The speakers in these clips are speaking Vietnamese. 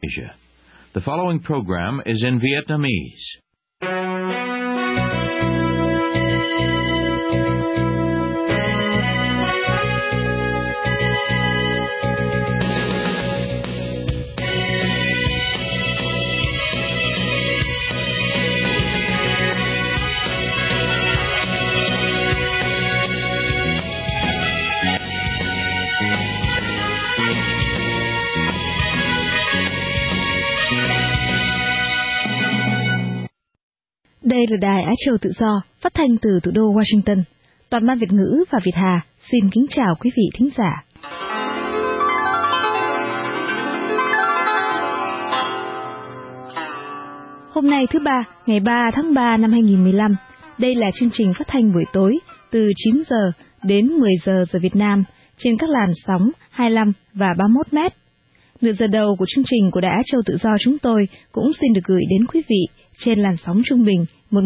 Asia. The following program is in Vietnamese. Đây là Đài Á Châu Tự Do, phát thanh từ thủ đô Washington. Toàn ban Việt ngữ và Việt Hà xin kính chào quý vị thính giả. Hôm nay thứ Ba, ngày 3 tháng 3 năm 2015, đây là chương trình phát thanh buổi tối từ 9 giờ đến 10 giờ giờ Việt Nam trên các làn sóng 25 và 31 mét. Nửa giờ đầu của chương trình của Đài Á Châu Tự Do chúng tôi cũng xin được gửi đến quý vị trên làn sóng trung bình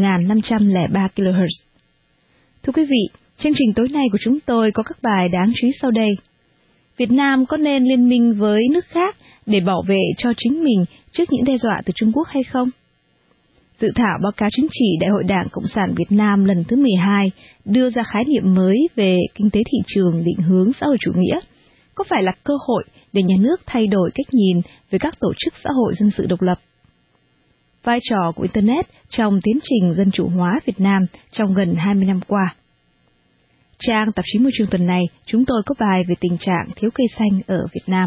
1.503 kHz. Thưa quý vị, chương trình tối nay của chúng tôi có các bài đáng chú ý sau đây. Việt Nam có nên liên minh với nước khác để bảo vệ cho chính mình trước những đe dọa từ Trung Quốc hay không? Dự thảo báo cáo chính trị Đại hội Đảng Cộng sản Việt Nam lần thứ 12 đưa ra khái niệm mới về kinh tế thị trường định hướng xã hội chủ nghĩa. Có phải là cơ hội để nhà nước thay đổi cách nhìn về các tổ chức xã hội dân sự độc lập? Vai trò của Internet trong tiến trình dân chủ hóa Việt Nam trong gần 20 năm qua. Trang tạp chí Môi trường tuần này, chúng tôi có bài về tình trạng thiếu cây xanh ở Việt Nam.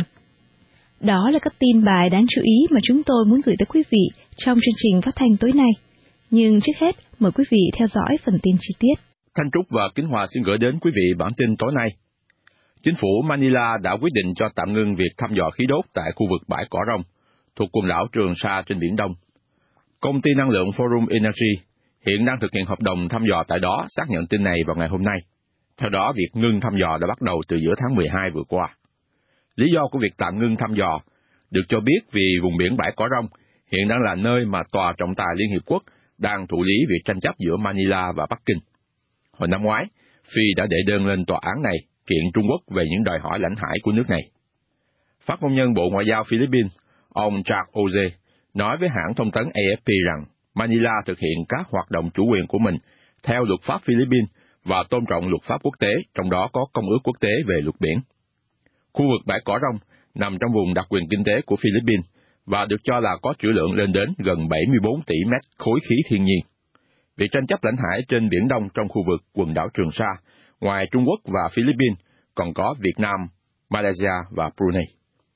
Đó là các tin bài đáng chú ý mà chúng tôi muốn gửi tới quý vị trong chương trình phát thanh tối nay. Nhưng trước hết, mời quý vị theo dõi phần tin chi tiết. Thanh Trúc và Kính Hòa xin gửi đến quý vị bản tin tối nay. Chính phủ Manila đã quyết định cho tạm ngưng việc thăm dò khí đốt tại khu vực bãi Cỏ Rông, thuộc quần đảo Trường Sa trên Biển Đông. Công ty năng lượng Forum Energy hiện đang thực hiện hợp đồng thăm dò tại đó xác nhận tin này vào ngày hôm nay. Theo đó, việc ngưng thăm dò đã bắt đầu từ giữa tháng 12 vừa qua. Lý do của việc tạm ngưng thăm dò được cho biết vì vùng biển bãi Cỏ Rông hiện đang là nơi mà Tòa trọng tài Liên Hiệp Quốc đang thụ lý việc tranh chấp giữa Manila và Bắc Kinh. Hồi năm ngoái, Phi đã đệ đơn lên tòa án này kiện Trung Quốc về những đòi hỏi lãnh hải của nước này. Phát ngôn nhân Bộ Ngoại giao Philippines, ông Charles Oze, nói với hãng thông tấn AFP rằng Manila thực hiện các hoạt động chủ quyền của mình theo luật pháp Philippines và tôn trọng luật pháp quốc tế, trong đó có Công ước Quốc tế về luật biển. Khu vực bãi Cỏ Rông nằm trong vùng đặc quyền kinh tế của Philippines và được cho là có trữ lượng lên đến gần 74 tỷ mét khối khí thiên nhiên. Việc tranh chấp lãnh hải trên Biển Đông trong khu vực quần đảo Trường Sa, ngoài Trung Quốc và Philippines, còn có Việt Nam, Malaysia và Brunei.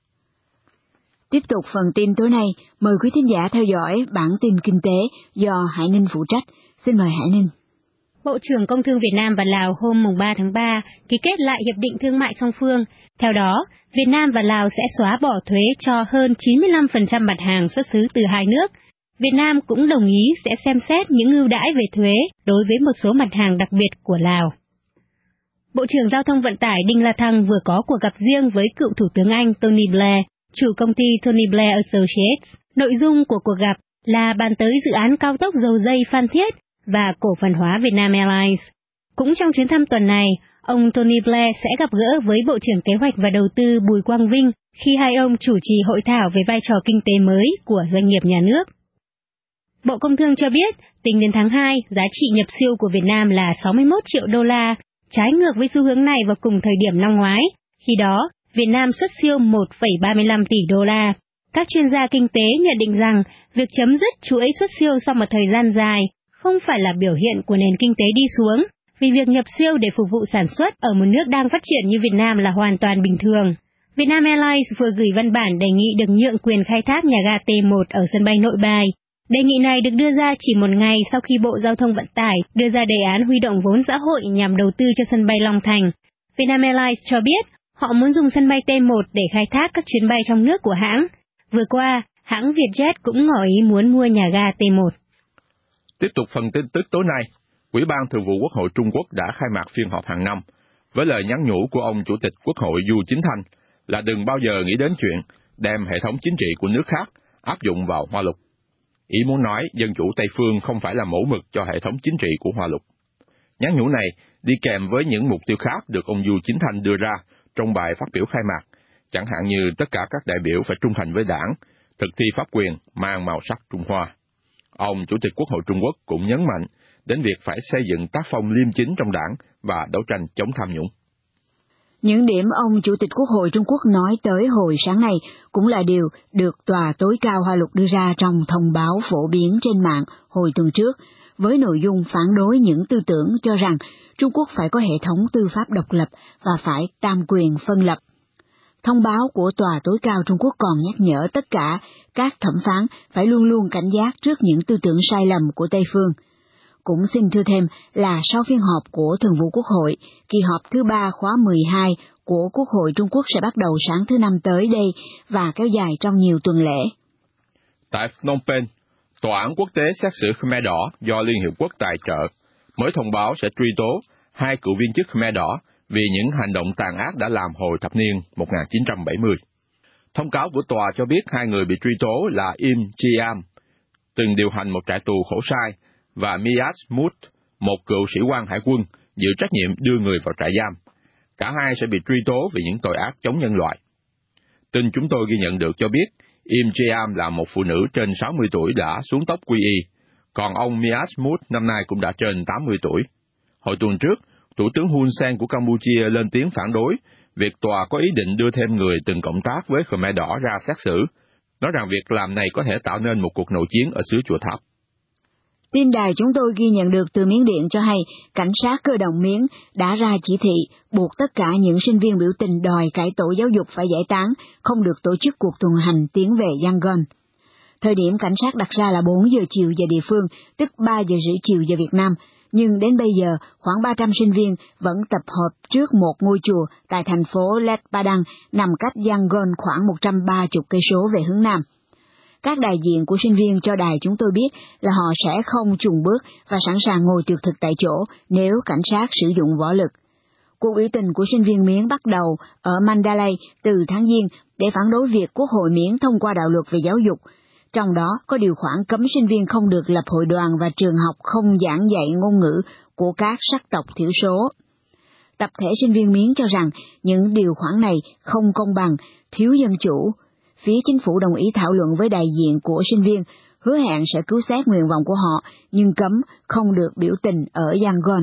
Tiếp tục phần tin tối nay, mời quý thính giả theo dõi bản tin kinh tế do Hải Ninh phụ trách. Xin mời Hải Ninh. Bộ trưởng Công thương Việt Nam và Lào hôm 3 tháng 3 ký kết lại Hiệp định Thương mại song phương. Theo đó, Việt Nam và Lào sẽ xóa bỏ thuế cho hơn 95% mặt hàng xuất xứ từ hai nước. Việt Nam cũng đồng ý sẽ xem xét những ưu đãi về thuế đối với một số mặt hàng đặc biệt của Lào. Bộ trưởng Giao thông Vận tải Đinh La Thăng vừa có cuộc gặp riêng với cựu Thủ tướng Anh Tony Blair, chủ công ty Tony Blair Associates. Nội dung của cuộc gặp là bàn tới dự án cao tốc dầu dây Phan Thiết và cổ phần hóa Vietnam Airlines. Cũng trong chuyến thăm tuần này, ông Tony Blair sẽ gặp gỡ với Bộ trưởng Kế hoạch và Đầu tư Bùi Quang Vinh khi hai ông chủ trì hội thảo về vai trò kinh tế mới của doanh nghiệp nhà nước. Bộ Công Thương cho biết, tính đến tháng 2, giá trị nhập siêu của Việt Nam là 61 triệu đô la, trái ngược với xu hướng này vào cùng thời điểm năm ngoái. Khi đó, Việt Nam xuất siêu 1,35 tỷ đô la. Các chuyên gia kinh tế nhận định rằng, việc chấm dứt chuỗi xuất siêu sau một thời gian dài không phải là biểu hiện của nền kinh tế đi xuống, vì việc nhập siêu để phục vụ sản xuất ở một nước đang phát triển như Việt Nam là hoàn toàn bình thường. Vietnam Airlines vừa gửi văn bản đề nghị được nhượng quyền khai thác nhà ga T1 ở sân bay Nội Bài. Đề nghị này được đưa ra chỉ một ngày sau khi Bộ Giao thông Vận tải đưa ra đề án huy động vốn xã hội nhằm đầu tư cho sân bay Long Thành. Vietnam Airlines cho biết họ muốn dùng sân bay T1 để khai thác các chuyến bay trong nước của hãng. Vừa qua, hãng Vietjet cũng ngỏ ý muốn mua nhà ga T1. Tiếp tục phần tin tức tối nay, Ủy ban Thường vụ Quốc hội Trung Quốc đã khai mạc phiên họp hàng năm với lời nhắn nhủ của ông Chủ tịch Quốc hội Du Chính Thanh là đừng bao giờ nghĩ đến chuyện đem hệ thống chính trị của nước khác áp dụng vào Hoa Lục. Ý muốn nói dân chủ Tây Phương không phải là mẫu mực cho hệ thống chính trị của Hoa Lục. Nhắn nhủ này đi kèm với những mục tiêu khác được ông Du Chính Thanh đưa ra trong bài phát biểu khai mạc, chẳng hạn như tất cả các đại biểu phải trung thành với đảng, thực thi pháp quyền mang màu sắc Trung Hoa. Ông Chủ tịch Quốc hội Trung Quốc cũng nhấn mạnh đến việc phải xây dựng tác phong liêm chính trong đảng và đấu tranh chống tham nhũng. Những điểm ông Chủ tịch Quốc hội Trung Quốc nói tới hồi sáng nay cũng là điều được Tòa tối cao Hoa Lục đưa ra trong thông báo phổ biến trên mạng hồi tuần trước, với nội dung phản đối những tư tưởng cho rằng Trung Quốc phải có hệ thống tư pháp độc lập và phải tam quyền phân lập. Thông báo của Tòa tối cao Trung Quốc còn nhắc nhở tất cả các thẩm phán phải luôn luôn cảnh giác trước những tư tưởng sai lầm của Tây phương. Cũng xin thưa thêm là sau phiên họp của Thường vụ Quốc hội, kỳ họp thứ 3 khóa 12 của Quốc hội Trung Quốc sẽ bắt đầu sáng thứ Năm tới đây và kéo dài trong nhiều tuần lễ. Tại Phnom Penh, Tòa án quốc tế xét xử Khmer Đỏ do Liên Hiệp Quốc tài trợ mới thông báo sẽ truy tố 2 cựu viên chức Khmer Đỏ vì những hành động tàn ác đã làm hồi thập niên 1970. Thông cáo của tòa cho biết 2 người bị truy tố là Im Chiam, từng điều hành một trại tù khổ sai, và Mias Mut, một cựu sĩ quan hải quân, chịu trách nhiệm đưa người vào trại giam. Cả hai sẽ bị truy tố vì những tội ác chống nhân loại. Tin chúng tôi ghi nhận được cho biết, Im Chiam là một phụ nữ trên 60 tuổi đã xuống tóc quy y, còn ông Mias Mut năm nay cũng đã trên 80 tuổi. Hồi tuần trước, Thủ tướng Hun Sen của Campuchia lên tiếng phản đối việc tòa có ý định đưa thêm người từng cộng tác với Khmer Đỏ ra xét xử, nói rằng việc làm này có thể tạo nên một cuộc nội chiến ở xứ Chùa Tháp. Tin đài chúng tôi ghi nhận được từ Miến Điện cho hay, cảnh sát cơ động Miến đã ra chỉ thị buộc tất cả những sinh viên biểu tình đòi cải tổ giáo dục phải giải tán, không được tổ chức cuộc tuần hành tiến về Yangon. Thời điểm cảnh sát đặt ra là 4 giờ chiều giờ địa phương, tức 3 giờ rưỡi chiều giờ Việt Nam, nhưng đến bây giờ khoảng 300 sinh viên vẫn tập hợp trước một ngôi chùa tại thành phố Let Padang nằm cách Yangon khoảng 130 cây số về hướng Nam. Các đại diện của sinh viên cho đài chúng tôi biết là họ sẽ không chùn bước và sẵn sàng ngồi tuyệt thực tại chỗ nếu cảnh sát sử dụng võ lực. Cuộc biểu tình của sinh viên Miến bắt đầu ở Mandalay từ tháng Giêng để phản đối việc Quốc hội Miến thông qua đạo luật về giáo dục. Trong đó có điều khoản cấm sinh viên không được lập hội đoàn và trường học không giảng dạy ngôn ngữ của các sắc tộc thiểu số. Tập thể sinh viên Miến cho rằng những điều khoản này không công bằng, thiếu dân chủ. Phía chính phủ đồng ý thảo luận với đại diện của sinh viên, hứa hẹn sẽ cứu xét nguyện vọng của họ, nhưng cấm không được biểu tình ở Yangon.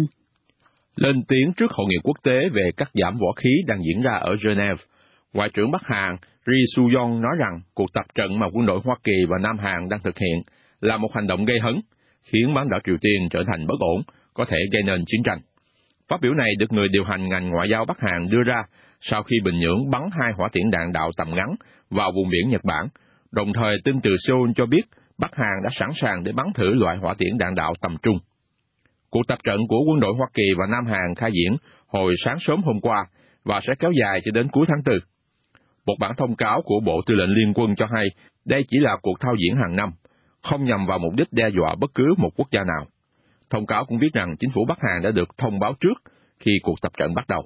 Lên tiếng trước hội nghị quốc tế về cắt giảm võ khí đang diễn ra ở Geneva, Ngoại trưởng Bắc Hàn Ri Su-yong nói rằng cuộc tập trận mà quân đội Hoa Kỳ và Nam Hàn đang thực hiện là một hành động gây hấn, khiến bán đảo Triều Tiên trở thành bất ổn, có thể gây nên chiến tranh. Phát biểu này được người điều hành ngành ngoại giao Bắc Hàn đưa ra sau khi Bình Nhưỡng bắn 2 hỏa tiễn đạn đạo tầm ngắn vào vùng biển Nhật Bản, đồng thời tin từ Seoul cho biết Bắc Hàn đã sẵn sàng để bắn thử loại hỏa tiễn đạn đạo tầm trung. Cuộc tập trận của quân đội Hoa Kỳ và Nam Hàn khai diễn hồi sáng sớm hôm qua và sẽ kéo dài cho đến cuối tháng 4. Một bản thông cáo của Bộ Tư lệnh Liên quân cho hay đây chỉ là cuộc thao diễn hàng năm, không nhằm vào mục đích đe dọa bất cứ một quốc gia nào. Thông cáo cũng viết rằng chính phủ Bắc Hàn đã được thông báo trước khi cuộc tập trận bắt đầu.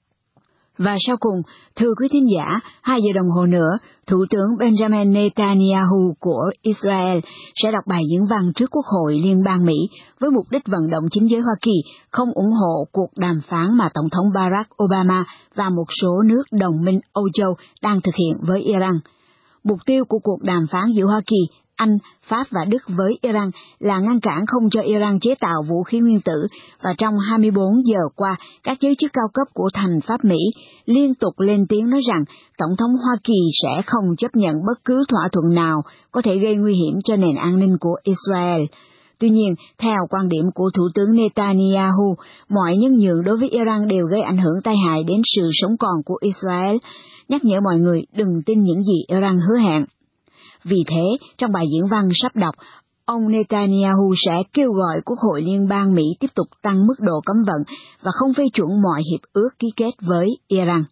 Và sau cùng, thưa quý thính giả, 2 giờ đồng hồ nữa, Thủ tướng Benjamin Netanyahu của Israel sẽ đọc bài diễn văn trước Quốc hội Liên bang Mỹ với mục đích vận động chính giới Hoa Kỳ không ủng hộ cuộc đàm phán mà Tổng thống Barack Obama và một số nước đồng minh Âu Châu đang thực hiện với Iran. Mục tiêu của cuộc đàm phán giữa Hoa Kỳ, Anh, Pháp và Đức với Iran là ngăn cản không cho Iran chế tạo vũ khí nguyên tử, và trong 24 giờ qua, các giới chức cao cấp của thành Pháp Mỹ liên tục lên tiếng nói rằng Tổng thống Hoa Kỳ sẽ không chấp nhận bất cứ thỏa thuận nào có thể gây nguy hiểm cho nền an ninh của Israel. Tuy nhiên, theo quan điểm của Thủ tướng Netanyahu, mọi nhân nhượng đối với Iran đều gây ảnh hưởng tai hại đến sự sống còn của Israel, nhắc nhở mọi người đừng tin những gì Iran hứa hẹn. Vì thế, trong bài diễn văn sắp đọc, ông Netanyahu sẽ kêu gọi Quốc hội Liên bang Mỹ tiếp tục tăng mức độ cấm vận và không phê chuẩn mọi hiệp ước ký kết với Iran.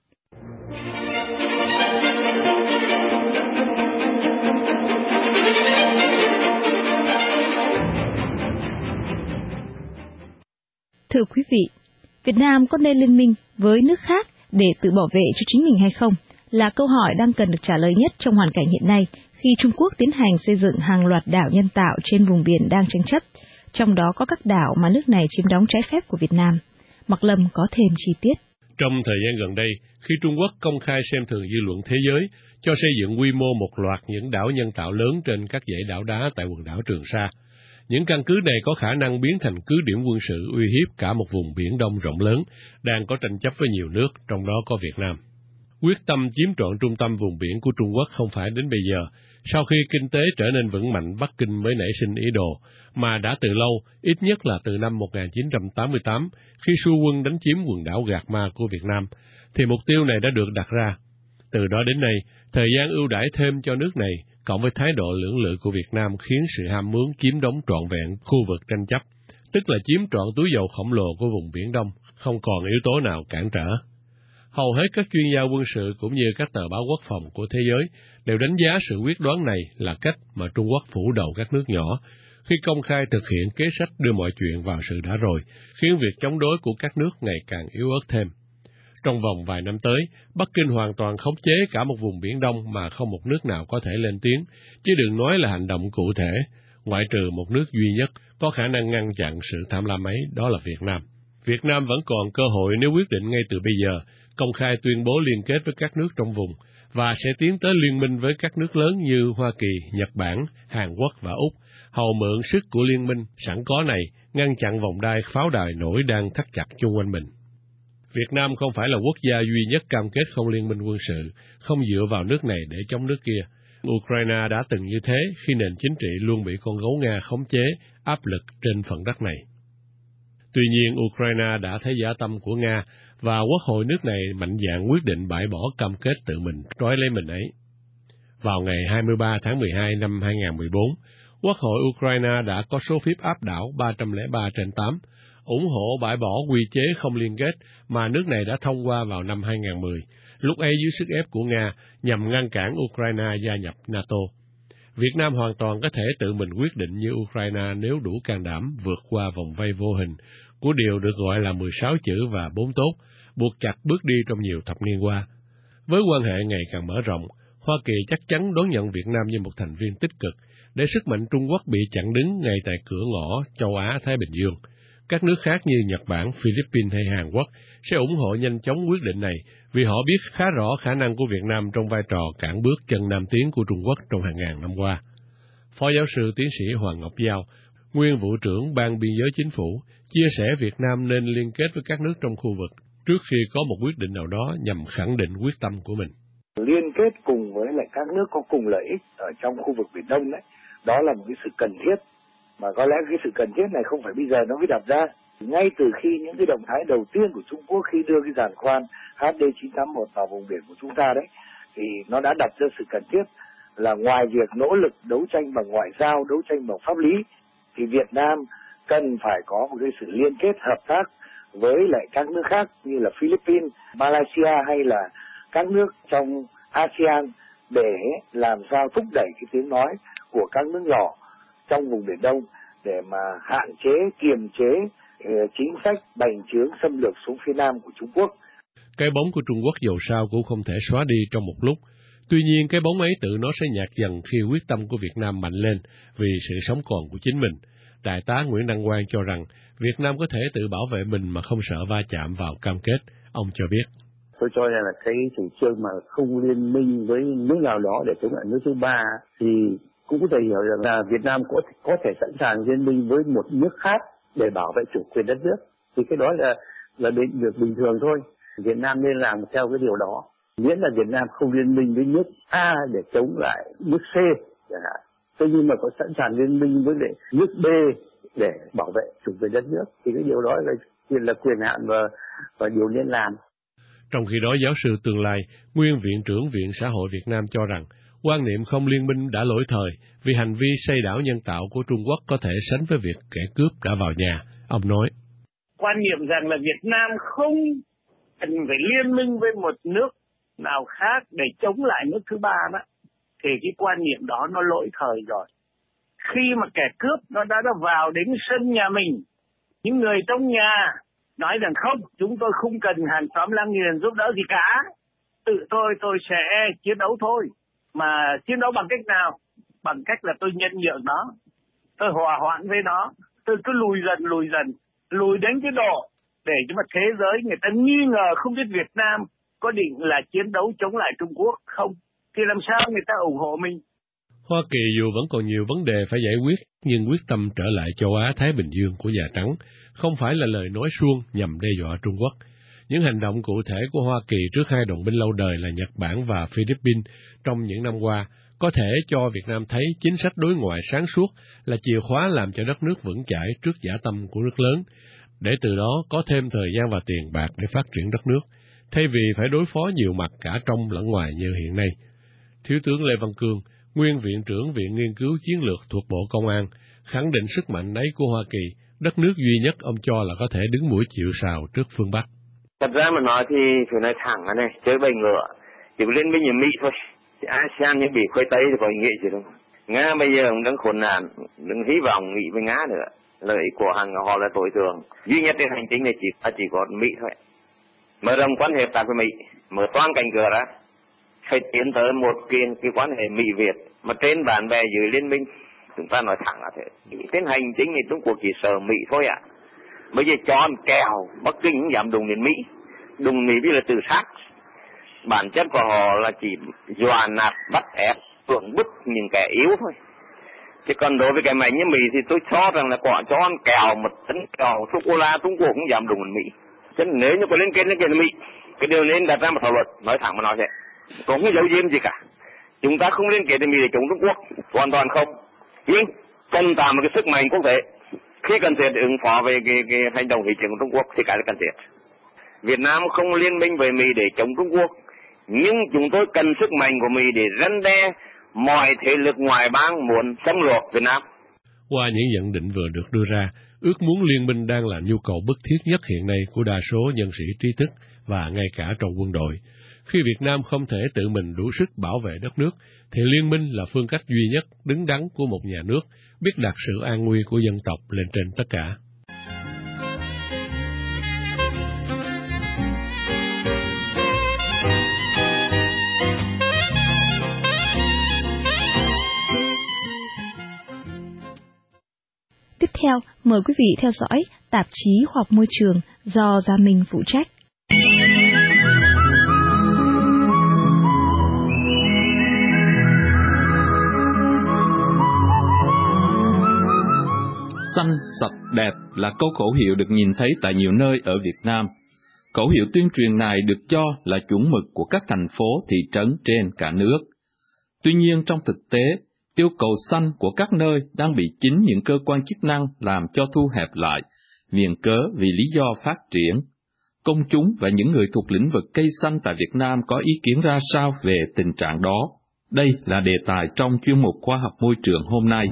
Thưa quý vị, Việt Nam có nên liên minh với nước khác để tự bảo vệ cho chính mình hay không là câu hỏi đang cần được trả lời nhất trong hoàn cảnh hiện nay khi Trung Quốc tiến hành xây dựng hàng loạt đảo nhân tạo trên vùng biển đang tranh chấp, trong đó có các đảo mà nước này chiếm đóng trái phép của Việt Nam. Mạc Lâm có thêm chi tiết. Trong thời gian gần đây, khi Trung Quốc công khai xem thường dư luận thế giới, cho xây dựng quy mô một loạt những đảo nhân tạo lớn trên các dãy đảo đá tại quần đảo Trường Sa. Những căn cứ này có khả năng biến thành cứ điểm quân sự uy hiếp cả một vùng Biển Đông rộng lớn, đang có tranh chấp với nhiều nước, trong đó có Việt Nam. Quyết tâm chiếm trọn trung tâm vùng biển của Trung Quốc không phải đến bây giờ, sau khi kinh tế trở nên vững mạnh Bắc Kinh mới nảy sinh ý đồ, mà đã từ lâu, ít nhất là từ năm 1988, khi Xu quân đánh chiếm quần đảo Gạc Ma của Việt Nam, thì mục tiêu này đã được đặt ra. Từ đó đến nay, thời gian ưu đãi thêm cho nước này, cộng với thái độ lưỡng lự của Việt Nam khiến sự ham muốn chiếm đóng trọn vẹn khu vực tranh chấp, tức là chiếm trọn túi dầu khổng lồ của vùng Biển Đông, không còn yếu tố nào cản trở. Hầu hết các chuyên gia quân sự cũng như các tờ báo quốc phòng của thế giới đều đánh giá sự quyết đoán này là cách mà Trung Quốc phủ đầu các nước nhỏ, khi công khai thực hiện kế sách đưa mọi chuyện vào sự đã rồi, khiến việc chống đối của các nước ngày càng yếu ớt thêm. Trong vòng vài năm tới, Bắc Kinh hoàn toàn khống chế cả một vùng Biển Đông mà không một nước nào có thể lên tiếng, chứ đừng nói là hành động cụ thể, ngoại trừ một nước duy nhất có khả năng ngăn chặn sự tham lam ấy, đó là Việt Nam. Việt Nam vẫn còn cơ hội nếu quyết định ngay từ bây giờ, công khai tuyên bố liên kết với các nước trong vùng, và sẽ tiến tới liên minh với các nước lớn như Hoa Kỳ, Nhật Bản, Hàn Quốc và Úc, hầu mượn sức của liên minh sẵn có này ngăn chặn vòng đai pháo đài nổi đang thắt chặt chung quanh mình. Việt Nam không phải là quốc gia duy nhất cam kết không liên minh quân sự, không dựa vào nước này để chống nước kia. Ukraine đã từng như thế khi nền chính trị luôn bị con gấu Nga khống chế, áp lực trên phần đất này. Tuy nhiên, Ukraine đã thấy dã tâm của Nga, và quốc hội nước này mạnh dạn quyết định bãi bỏ cam kết tự mình trói lấy mình ấy. Vào ngày 23 tháng 12 năm 2014, Quốc hội Ukraine đã có số phiếu áp đảo 303/8, ủng hộ bãi bỏ quy chế không liên kết mà nước này đã thông qua vào năm 2010, lúc ấy dưới sức ép của Nga nhằm ngăn cản Ukraine gia nhập NATO. Việt Nam hoàn toàn có thể tự mình quyết định như Ukraine nếu đủ can đảm vượt qua vòng vây vô hình của điều được gọi là 16 chữ và 4 tốt, buộc chặt bước đi trong nhiều thập niên qua. Với quan hệ ngày càng mở rộng, Hoa Kỳ chắc chắn đón nhận Việt Nam như một thành viên tích cực, để sức mạnh Trung Quốc bị chặn đứng ngay tại cửa ngõ châu Á-Thái Bình Dương. Các nước khác như Nhật Bản, Philippines hay Hàn Quốc sẽ ủng hộ nhanh chóng quyết định này, vì họ biết khá rõ khả năng của Việt Nam trong vai trò cản bước chân nam tiến của Trung Quốc trong hàng ngàn năm qua. Phó giáo sư tiến sĩ Hoàng Ngọc Giao, nguyên vụ trưởng Ban Biên giới Chính phủ, chia sẻ Việt Nam nên liên kết với các nước trong khu vực trước khi có một quyết định nào đó nhằm khẳng định quyết tâm của mình. Liên kết cùng với lại các nước có cùng lợi ích ở trong khu vực Biển Đông đấy, đó là một cái sự cần thiết, mà có lẽ cái sự cần thiết này không phải bây giờ nó mới đặt ra. Ngay từ khi những cái động thái đầu tiên của Trung Quốc khi đưa cái giàn khoan HD981 vào vùng biển của chúng ta đấy, thì nó đã đặt ra sự cần thiết là ngoài việc nỗ lực đấu tranh bằng ngoại giao, đấu tranh bằng pháp lý, thì Việt Nam cần phải có một cái sự liên kết hợp tác với lại các nước khác như là Philippines, Malaysia hay là các nước trong ASEAN để làm sao thúc đẩy cái tiếng nói của các nước nhỏ trong vùng Biển Đông để mà hạn chế, kiềm chế chính sách bành trướng xâm lược xuống phía nam của Trung Quốc. Cái bóng của Trung Quốc dầu sao cũng không thể xóa đi trong một lúc. Tuy nhiên, cái bóng ấy tự nó sẽ nhạt dần khi quyết tâm của Việt Nam mạnh lên vì sự sống còn của chính mình. Đại tá Nguyễn Đăng Quang cho rằng Việt Nam có thể tự bảo vệ mình mà không sợ va chạm vào cam kết. Ông cho biết. Tôi cho rằng là cái chủ trương mà không liên minh với nước nào đó để chống lại nước thứ ba thì cũng có thể hiểu rằng là Việt Nam có thể sẵn sàng liên minh với một nước khác để bảo vệ chủ quyền đất nước. Thì cái đó là việc bình thường thôi. Việt Nam nên làm theo cái điều đó. Miễn là Việt Nam không liên minh với nước A để chống lại nước C chẳng hạn. Tuy nhiên mà có sẵn sàng liên minh với nước B để bảo vệ chủ quyền đất nước thì cái điều đó là quyền hạn và điều nên làm. Trong khi đó, giáo sư tương lai, nguyên Viện trưởng Viện Xã hội Việt Nam cho rằng quan niệm không liên minh đã lỗi thời vì hành vi xây đảo nhân tạo của Trung Quốc có thể sánh với việc kẻ cướp đã vào nhà. Ông nói, quan niệm rằng là Việt Nam không cần phải liên minh với một nước nào khác để chống lại nước thứ ba đó, thì cái quan niệm đó nó lỗi thời rồi. Khi mà kẻ cướp nó đã vào đến sân nhà mình, những người trong nhà nói rằng không, chúng tôi không cần hàng xóm láng giềng giúp đỡ gì cả, tự tôi sẽ chiến đấu thôi. Mà chiến đấu bằng cách nào? Bằng cách là tôi nhân nhượng nó, tôi hòa hoãn với nó, tôi cứ lùi dần, lùi đến cái độ để cho mà thế giới người ta nghi ngờ không biết Việt Nam có định là chiến đấu chống lại Trung Quốc không. thì làm sao người ta ủng hộ mình? Hoa Kỳ dù vẫn còn nhiều vấn đề phải giải quyết, nhưng quyết tâm trở lại châu Á-Thái Bình Dương của Nhà Trắng không phải là lời nói suông nhằm đe dọa Trung Quốc. Những hành động cụ thể của Hoa Kỳ trước hai đồng minh lâu đời là Nhật Bản và Philippines trong những năm qua có thể cho Việt Nam thấy chính sách đối ngoại sáng suốt là chìa khóa làm cho đất nước vững chãi trước dã tâm của nước lớn, để từ đó có thêm thời gian và tiền bạc để phát triển đất nước, thay vì phải đối phó nhiều mặt cả trong lẫn ngoài như hiện nay. Thiếu tướng Lê Văn Cương, nguyên Viện trưởng Viện Nghiên cứu Chiến lược thuộc Bộ Công an, khẳng định sức mạnh ấy của Hoa Kỳ, đất nước duy nhất ông cho là có thể đứng mũi chịu sào trước phương Bắc. Thật ra mà nói thì phải nói thẳng này, chơi bầy ngựa, chỉ có liên minh ở Mỹ thôi. Thì ASEAN những bị khoai tây thì có ý nghĩa gì đâu. Nga bây giờ cũng đang khốn nạn, đừng hy vọng Mỹ với Nga nữa. Lợi ích của họ là tối thượng. Duy nhất trên hành chính này chỉ có Mỹ thôi. Mở rộng quan hệ hợp tác với Mỹ, mở toan cánh cửa ra, phải tiến tới một cái quan hệ Mỹ-Việt mà trên bạn bè dưới liên minh. Chúng ta nói thẳng là thế. Trên hành chính thì Trung Quốc chỉ sợ Mỹ thôi ạ. Bây giờ cho ăn kèo, Bắc Kinh cũng dám đụng đến Mỹ. Đụng Mỹ là tự sát. Bản chất của họ là chỉ dọa nạt, bắt ép, cưỡng bức những kẻ yếu thôi. Chứ còn đối với cái máy như Mỹ thì tôi cho rằng là quả cho ăn kèo, một tấn kèo, sô-cô-la Trung Quốc cũng dám đụng đến Mỹ. Chứ nếu như có liên kết với Mỹ, cái điều nên đặt ra một thảo luận, nói thẳng mà nói thế. Không có dấu diếm gì cả. Chúng ta không liên kết với Mỹ để chống Trung Quốc, hoàn toàn không. Nhưng cần tạo một cái sức mạnh quốc tế. Khi cần thiết ứng phó về cái hành động hủy diệt của Trung Quốc thì cái là cần thiết. Việt Nam không liên minh với Mỹ để chống Trung Quốc, nhưng chúng tôi cần sức mạnh của Mỹ để răn đe mọi thế lực ngoại bang muốn xâm lược Việt Nam. Qua những nhận định vừa được đưa ra, ước muốn liên minh đang là nhu cầu bức thiết nhất hiện nay của đa số nhân sĩ trí thức và ngay cả trong quân đội. Khi Việt Nam không thể tự mình đủ sức bảo vệ đất nước, thì liên minh là phương cách duy nhất đứng đắn của một nhà nước, biết đặt sự an nguy của dân tộc lên trên tất cả. Tiếp theo, mời quý vị theo dõi tạp chí Khoa học Môi trường do Gia Minh phụ trách. Xanh, sạch, đẹp là câu khẩu hiệu được nhìn thấy tại nhiều nơi ở Việt Nam. Khẩu hiệu tuyên truyền này được cho là chuẩn mực của các thành phố, thị trấn trên cả nước. Tuy nhiên, trong thực tế, yêu cầu xanh của các nơi đang bị chính những cơ quan chức năng làm cho thu hẹp lại, viện cớ vì lý do phát triển. Công chúng và những người thuộc lĩnh vực cây xanh tại Việt Nam có ý kiến ra sao về tình trạng đó? Đây là đề tài trong chuyên mục Khoa học Môi trường hôm nay.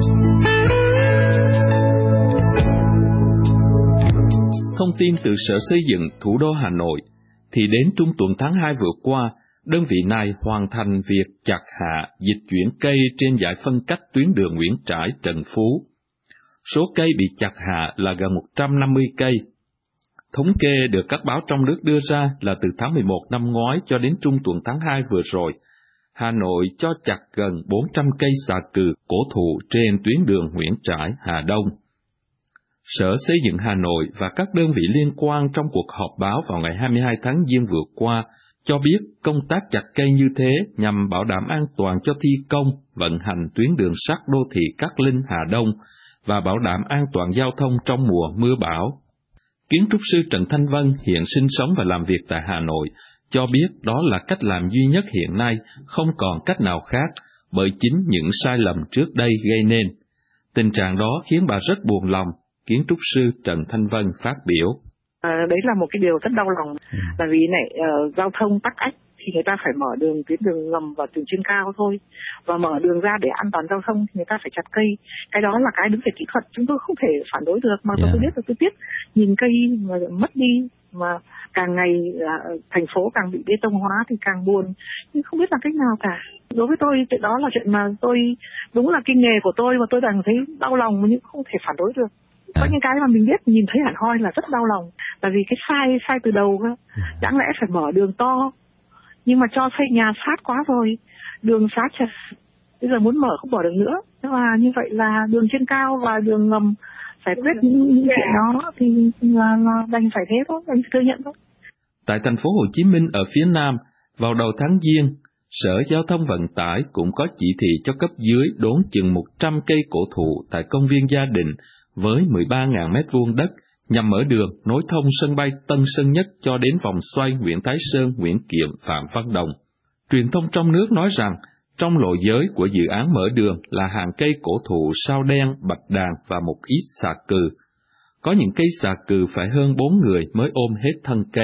Thông tin từ Sở Xây dựng Thủ đô Hà Nội thì đến trung tuần tháng 2 vừa qua, đơn vị này hoàn thành việc chặt hạ, dịch chuyển cây trên dải phân cách tuyến đường Nguyễn Trãi - Trần Phú. Số cây bị chặt hạ là gần 150 cây. Thống kê được các báo trong nước đưa ra là từ tháng 11 năm ngoái cho đến trung tuần tháng 2 vừa rồi, Hà Nội cho chặt gần 400 cây xà cừ, cổ thụ trên tuyến đường Nguyễn Trãi - Hà Đông. Sở Xây dựng Hà Nội và các đơn vị liên quan trong cuộc họp báo vào ngày 22 tháng Giêng vừa qua cho biết công tác chặt cây như thế nhằm bảo đảm an toàn cho thi công, vận hành tuyến đường sắt đô thị Cát Linh - Hà Đông và bảo đảm an toàn giao thông trong mùa mưa bão. Kiến trúc sư Trần Thanh Vân hiện sinh sống và làm việc tại Hà Nội cho biết đó là cách làm duy nhất hiện nay, không còn cách nào khác, bởi chính những sai lầm trước đây gây nên. Tình trạng đó khiến bà rất buồn lòng, kiến trúc sư Trần Thanh Vân phát biểu. Đấy là một cái điều rất đau lòng, là vì giao thông tắc ách thì người ta phải mở tuyến đường ngầm và đường trên cao thôi, và mở đường ra để an toàn giao thông thì người ta phải chặt cây. Cái đó là cái đứng về kỹ thuật, chúng tôi không thể phản đối được, mà tôi biết nhìn cây mà mất đi, mà càng ngày thành phố càng bị bê tông hóa thì càng buồn, nhưng không biết là cách nào cả. Đối với tôi chuyện đó là chuyện mà tôi đúng là cái nghề của tôi, mà tôi đang thấy đau lòng nhưng không thể phản đối được. Có những cái mà mình biết, nhìn thấy hẳn hoi là rất đau lòng, là vì cái sai từ đầu cơ. Đáng lẽ phải mở đường to, nhưng mà cho xây nhà sát quá rồi, đường sát chật, bây giờ muốn mở không mở được nữa. Nhưng mà như vậy là đường trên cao và đường ngầm giải quyết những chuyện đó thì là đành phải thế thôi, đành phải thừa nhận thôi. Tại thành phố Hồ Chí Minh ở phía Nam, vào đầu tháng Giêng, Sở Giao thông Vận tải cũng có chỉ thị cho cấp dưới đốn chừng 100 cây cổ thụ tại công viên Gia Định với 13.000 mét vuông đất nhằm mở đường nối thông sân bay Tân Sơn Nhất cho đến vòng xoay Nguyễn Thái Sơn, Nguyễn Kiệm, Phạm Văn Đồng. Truyền thông trong nước nói rằng, trong lộ giới của dự án mở đường là hàng cây cổ thụ sao đen, bạch đàn và một ít xà cừ. Có những cây xà cừ phải hơn 4 người mới ôm hết thân cây.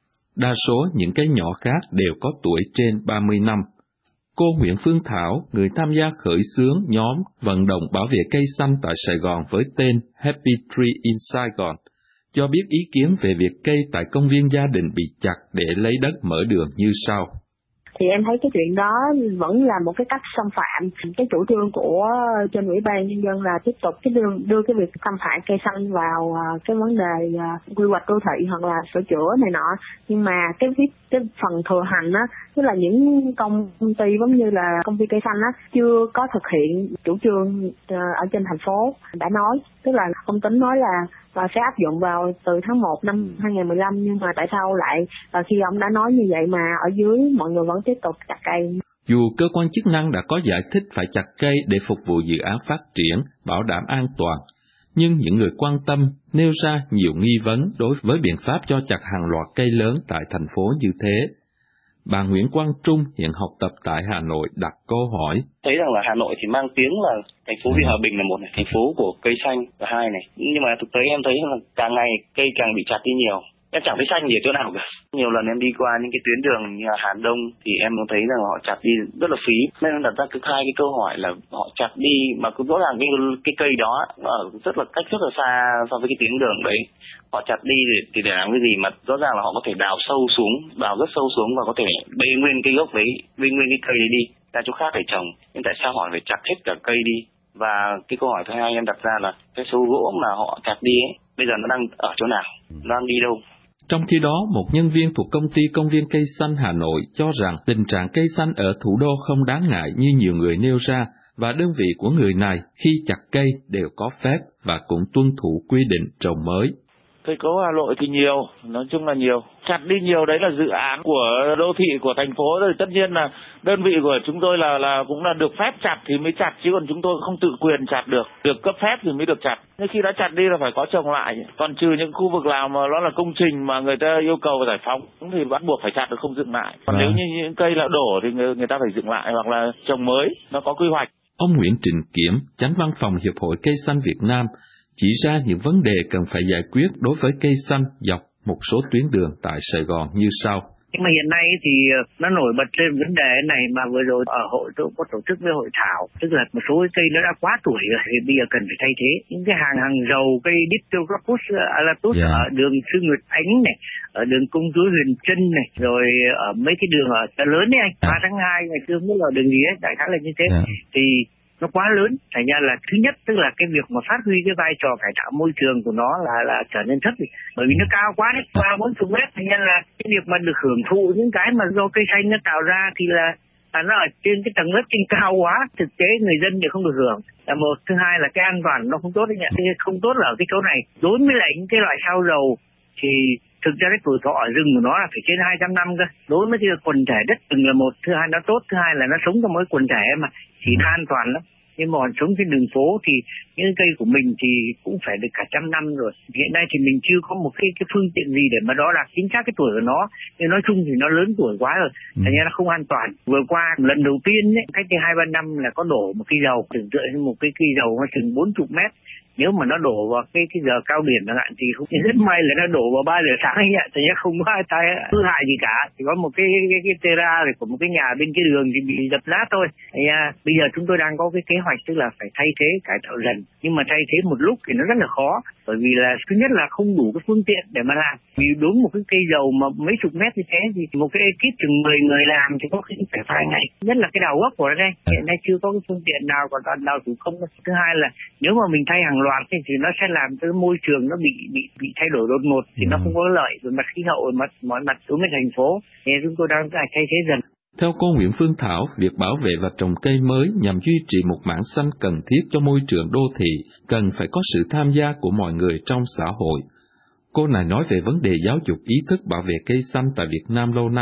Đa số những cây nhỏ khác đều có tuổi trên 30 năm. Cô Nguyễn Phương Thảo, người tham gia khởi xướng nhóm vận động bảo vệ cây xanh tại Sài Gòn với tên Happy Tree in Saigon, cho biết ý kiến về việc cây tại công viên Gia Định bị chặt để lấy đất mở đường như sau. Thì em thấy cái chuyện đó vẫn là một cái cách xâm phạm cái chủ trương của trên Ủy ban Nhân dân là tiếp tục cái đưa cái việc xâm phạm cây xanh vào cái vấn đề quy hoạch đô thị hoặc là sửa chữa này nọ. Nhưng mà cái phần thừa hành á, tức là những công ty giống như là công ty cây xanh á, chưa có thực hiện chủ trương ở trên thành phố đã nói. Tức là ông Tính nói là sẽ áp dụng vào từ tháng 1 năm 2015, nhưng mà tại sao lại khi ông đã nói như vậy mà ở dưới mọi người vẫn tiếp tục chặt cây? Dù cơ quan chức năng đã có giải thích phải chặt cây để phục vụ dự án phát triển, bảo đảm an toàn, nhưng những người quan tâm nêu ra nhiều nghi vấn đối với biện pháp cho chặt hàng loạt cây lớn tại thành phố như thế. Bà Nguyễn Quang Trung hiện học tập tại Hà Nội đặt câu hỏi. Thấy rằng là Hà Nội thì mang tiếng là thành phố vì hòa bình là một này, thành phố của cây xanh là hai này. Nhưng mà thực tế em thấy là càng ngày cây càng bị chặt đi nhiều. Em chẳng thấy xanh gì ở chỗ nào cả. Nhiều lần em đi qua những cái tuyến đường như là Hà Đông thì em cũng thấy rằng họ chặt đi rất là phí. Nên em đặt ra cứ hai cái câu hỏi là họ chặt đi mà cũng rõ ràng cái cây đó ở rất là cách rất là xa so với cái tuyến đường đấy. Họ chặt đi thì để làm cái gì mà rõ ràng là họ có thể đào sâu xuống, đào rất sâu xuống và có thể bê nguyên cái gốc đấy, bê nguyên cái cây đấy đi ra chỗ khác để trồng. Nhưng tại sao họ phải chặt hết cả cây đi? Và cái câu hỏi thứ hai em đặt ra là cái số gỗ mà họ chặt đi ấy, bây giờ nó đang ở chỗ nào, nó đang đi đâu? Trong khi đó, một nhân viên thuộc công ty Công viên Cây Xanh Hà Nội cho rằng tình trạng cây xanh ở thủ đô không đáng ngại như nhiều người nêu ra, và đơn vị của người này khi chặt cây đều có phép và cũng tuân thủ quy định trồng mới. Cây cối Hà Nội thì nhiều, nói chung là nhiều. Chặt đi nhiều đấy là dự án của đô thị, của thành phố rồi. Tất nhiên là đơn vị của chúng tôi là cũng là được phép chặt thì mới chặt, chứ còn chúng tôi không tự quyền chặt được. Được cấp phép thì mới được chặt. Nhưng khi đã chặt đi là phải có trồng lại. Còn trừ những khu vực nào mà nó là công trình mà người ta yêu cầu giải phóng thì bắt buộc phải chặt được, không dựng lại. Còn nếu như những cây là đổ thì người ta phải dựng lại hoặc là trồng mới, nó có quy hoạch. Ông Nguyễn Trịnh Kiểm, Chánh Văn phòng Hiệp hội Cây xanh Việt Nam, chỉ ra những vấn đề cần phải giải quyết đối với cây xanh dọc một số tuyến đường tại Sài Gòn như sau. Nhưng mà hiện nay thì nó nổi bật lên vấn đề này mà vừa rồi ở hội tôi có tổ chức với hội thảo, tức là một số cái cây nó đã quá tuổi rồi thì bây giờ cần phải thay thế. Những cái hàng dầu cây Dipterocarpus alatus ở đường Sư Nguyệt Ánh này, ở đường Công Chúa Huyền Trân này, rồi ở mấy cái đường ở chợ lớn ấy anh, 3 tháng 2 ngày xưa mới là đường gì ấy, đại khái là như thế. Thì nó quá lớn, thành ra là thứ nhất tức là cái việc mà phát huy cái vai trò cải tạo môi trường của nó là trở nên thấp đi, bởi vì nó cao quá đấy, 3-40 mét, thành ra là cái việc mà được hưởng thụ những cái mà do cây xanh nó tạo ra thì là nó ở trên cái tầng lớp trên cao quá, thực tế người dân thì không được hưởng là một. Thứ hai là cái an toàn nó không tốt đấy nhỉ, không tốt là ở cái chỗ này. Đối với lại những cái loại sao dầu thì thực ra cái tuổi thọ ở rừng của nó là phải trên 200 năm cơ. Đối với cái quần thể đất rừng là một, thứ hai nó tốt, thứ hai là nó sống trong mỗi quần thể mà thì nó an toàn lắm. Nhưng mà sống trên đường phố thì những cây của mình thì cũng phải được cả 100 năm rồi. Hiện nay thì mình chưa có một cái phương tiện gì để mà đo đạc chính xác cái tuổi của nó. Nhưng nói chung thì nó lớn tuổi quá rồi, thành ra nó không an toàn. Vừa qua lần đầu tiên ấy, cách đây 2-3 năm là có đổ một cây dầu, tưởng tượng như một cái cây dầu nó chừng 40 mét. Nếu mà nó đổ vào cái giờ cao điểm chẳng hạn thì không, rất may là nó đổ vào 3 giờ sáng ấy ạ, thì không có ai tai hư hại gì cả, chỉ có một cái tera của một cái nhà bên cái đường thì bị dập nát thôi. Thì bây giờ chúng tôi đang có cái kế hoạch tức là phải thay thế cải tạo dần, nhưng mà thay thế một lúc thì nó rất là khó, bởi vì là thứ nhất là không đủ cái phương tiện để mà làm. Vì đúng một cái cây dầu mà mấy chục mét như thế thì một cái ekip chừng 10 người làm thì có khi phải vài ngày, nhất là cái đào gốc của nó đây hiện nay chưa có cái phương tiện nào, còn toàn đào thủ công. Thứ hai là nếu mà mình thay hàng loạt thì nó sẽ làm cho môi trường nó bị thay đổi đột ngột thì nó không có lợi về mặt khí hậu, về mọi mặt đối với thành phố. Thì chúng tôi đang thay thế dần. Theo cô Nguyễn Phương Thảo, việc bảo vệ và trồng cây mới nhằm duy trì một mảng xanh cần thiết cho môi trường đô thị cần phải có sự tham gia của mọi người trong xã hội. Cô này nói về vấn đề giáo dục ý thức bảo vệ cây xanh tại Việt Nam lâu nay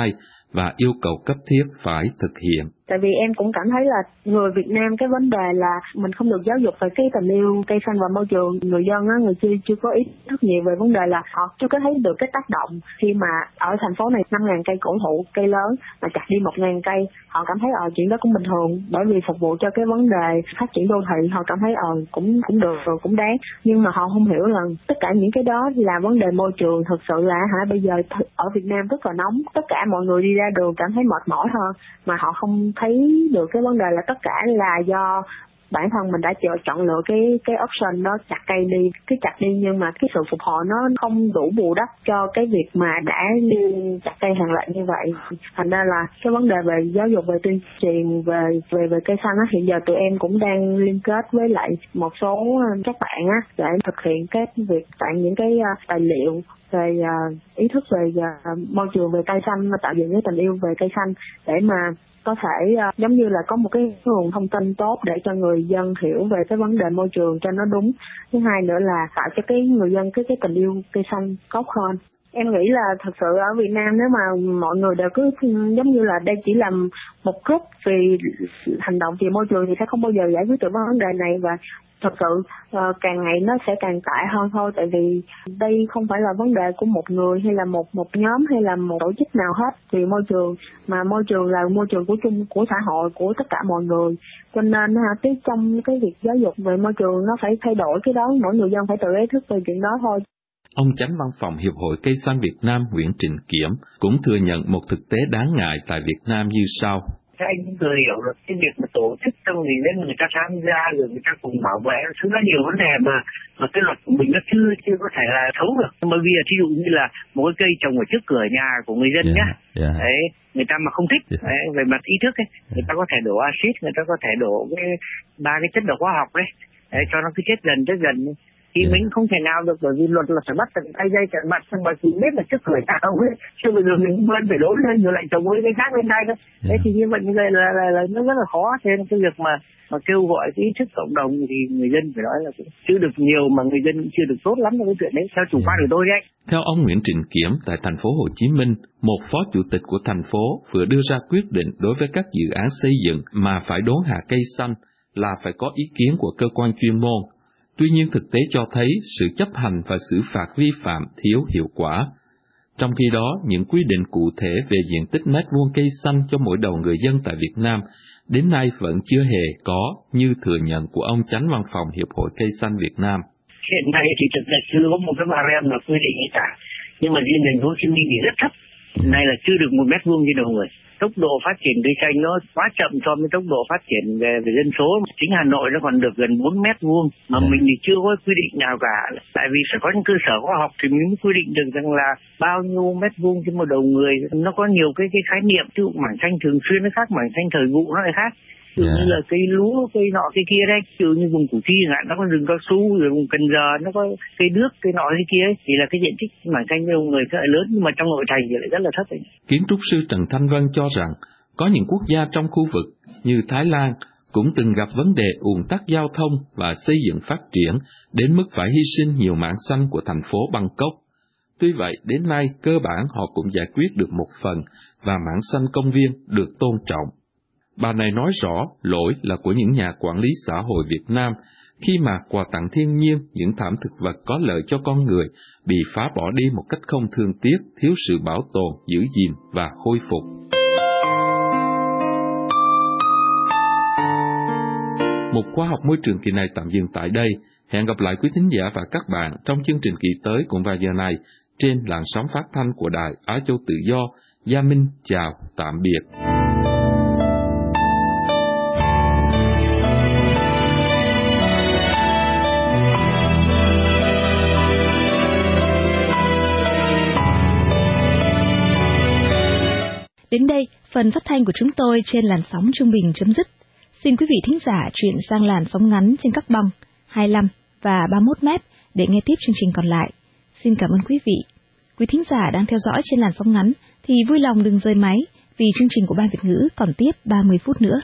và yêu cầu cấp thiết phải thực hiện. Tại vì em cũng cảm thấy là người Việt Nam cái vấn đề là mình không được giáo dục về cái tình yêu cây xanh và môi trường. Người dân á, người chưa có ý thức nhiều về vấn đề là họ chưa có thấy được cái tác động khi mà ở thành phố này 5.000 cây cổ thụ, cây lớn mà chặt đi 1.000 cây. Họ cảm thấy chuyện đó cũng bình thường bởi vì phục vụ cho cái vấn đề phát triển đô thị, họ cảm thấy cũng được rồi, cũng đáng. Nhưng mà họ không hiểu là tất cả những cái đó là vấn đề môi trường. Thực sự là bây giờ ở Việt Nam rất là nóng, tất cả mọi người đi ra đường cảm thấy mệt mỏi hơn mà họ không thấy được cái vấn đề là tất cả là do bản thân mình đã chọn lựa cái option đó, chặt cây đi, cứ chặt đi nhưng mà cái sự phục hồi nó không đủ bù đắp cho cái việc mà đã chặt cây hàng loạt như vậy. Thành ra là cái vấn đề về giáo dục, về tuyên truyền về cây xanh á, hiện giờ tụi em cũng đang liên kết với lại một số các bạn á để thực hiện cái việc tặng những cái tài liệu về ý thức về môi trường, về cây xanh, tạo dựng cái tình yêu về cây xanh để mà có thể giống như là có một cái nguồn thông tin tốt để cho người dân hiểu về cái vấn đề môi trường cho nó đúng. Thứ hai nữa là tạo cho cái người dân cái tình yêu cây xanh tốt hơn. Em nghĩ là thật sự ở Việt Nam nếu mà mọi người đều cứ giống như là đây chỉ là một group vì hành động vì môi trường thì sẽ không bao giờ giải quyết được vấn đề này, và thật sự càng ngày nó sẽ càng tệ hơn thôi, tại vì đây không phải là vấn đề của một người hay là một nhóm hay là một tổ chức nào hết vì môi trường, mà môi trường là môi trường của chung của xã hội, của tất cả mọi người. Cho nên trong cái việc giáo dục về môi trường nó phải thay đổi cái đó, mỗi người dân phải tự ý thức về chuyện đó thôi. Ông Chánh Văn phòng Hiệp hội Cây xanh Việt Nam Nguyễn Trịnh Kiểm cũng thừa nhận một thực tế đáng ngại tại Việt Nam như sau. Các anh cũng thừa hiểu được cái việc mà tổ chức xong thì nên người ta tham gia rồi người ta cùng bảo vệ, chúng ta nhiều vấn đề mà cái luật của mình nó chưa có thể là thấu được. Bởi vì ví dụ như là một cái cây trồng ở trước cửa nhà của người dân nhá, đấy người ta mà không thích đấy, về mặt ý thức ấy, người ta có thể đổ axit, người ta có thể đổ ba cái chất độc hóa học đấy, cho nó cứ chết dần thì mình không thể nào được, bởi vì luật là phải bắt tận tay dây tận mặt, xong rồi biết là trước cửa nhà không ấy, chứ bây giờ mình vẫn phải đốn lên rồi lại trồng với cái khác bên đây đó. Đấy thì như vậy là nó rất là khó. Thế nên cái việc mà kêu gọi cái ý thức cộng đồng thì người dân phải nói là cũng chưa được nhiều, mà người dân cũng chưa được tốt lắm trong cái chuyện đấy, theo chủ quan của tôi đấy. Theo ông Nguyễn Trịnh Kiểm, tại thành phố Hồ Chí Minh, một phó chủ tịch của thành phố vừa đưa ra quyết định đối với các dự án xây dựng mà phải đốn hạ cây xanh là phải có ý kiến của cơ quan chuyên môn. Tuy nhiên thực tế cho thấy sự chấp hành và xử phạt vi phạm thiếu hiệu quả. Trong khi đó, những quy định cụ thể về diện tích mét vuông cây xanh cho mỗi đầu người dân tại Việt Nam đến nay vẫn chưa hề có như thừa nhận của ông Chánh Văn phòng Hiệp hội Cây xanh Việt Nam. Hiện nay thì thực ra chưa có một cái barem nào quy định gì cả, nhưng mà riêng thành phố Hồ Chí Minh thì rất thấp. Nay là chưa được 1 mét vuông trên đầu người. Tốc độ phát triển cây xanh nó quá chậm so với tốc độ phát triển về dân số. Chính Hà Nội nó còn được gần 4 mét vuông mà mình thì chưa có quy định nào cả. Tại vì phải có những cơ sở khoa học thì mình mới quy định được rằng là bao nhiêu mét vuông trên một đầu người. Nó có nhiều cái khái niệm, ví dụ mảng xanh thường xuyên nó khác, mảng xanh thời vụ nó lại khác. Ví dụ như là cây lúa, cây nọ, cây kia đấy. Ví dụ như vùng Củ Chi nó có rừng cao su, rồi vùng Cần Giờ nó có cây nước, cây nọ, cây kia ấy. Thì là cái diện tích mảng xanh nhiều người sẽ lại lớn, nhưng mà trong nội thành thì lại rất là thấp ấy. Kiến trúc sư Trần Thanh Vân cho rằng, có những quốc gia trong khu vực như Thái Lan cũng từng gặp vấn đề ùn tắc giao thông và xây dựng phát triển đến mức phải hy sinh nhiều mảng xanh của thành phố Bangkok. Tuy vậy, đến nay cơ bản họ cũng giải quyết được một phần và mảng xanh công viên được tôn trọng. Bà này nói rõ lỗi là của những nhà quản lý xã hội Việt Nam khi mà quà tặng thiên nhiên, những thảm thực vật có lợi cho con người bị phá bỏ đi một cách không thương tiếc, thiếu sự bảo tồn, giữ gìn và khôi phục. Một khoa học môi trường kỳ này tạm dừng tại đây. Hẹn gặp lại quý thính giả và các bạn trong chương trình kỳ tới cùng vào giờ này trên làn sóng phát thanh của Đài Á Châu Tự Do. Gia Minh chào, tạm biệt. Đến đây, phần phát thanh của chúng tôi trên làn sóng trung bình chấm dứt. Xin quý vị thính giả chuyển sang làn sóng ngắn trên các băng 25 và 31 mét để nghe tiếp chương trình còn lại. Xin cảm ơn quý vị. Quý thính giả đang theo dõi trên làn sóng ngắn thì vui lòng đừng rời máy vì chương trình của Ban Việt ngữ còn tiếp 30 phút nữa.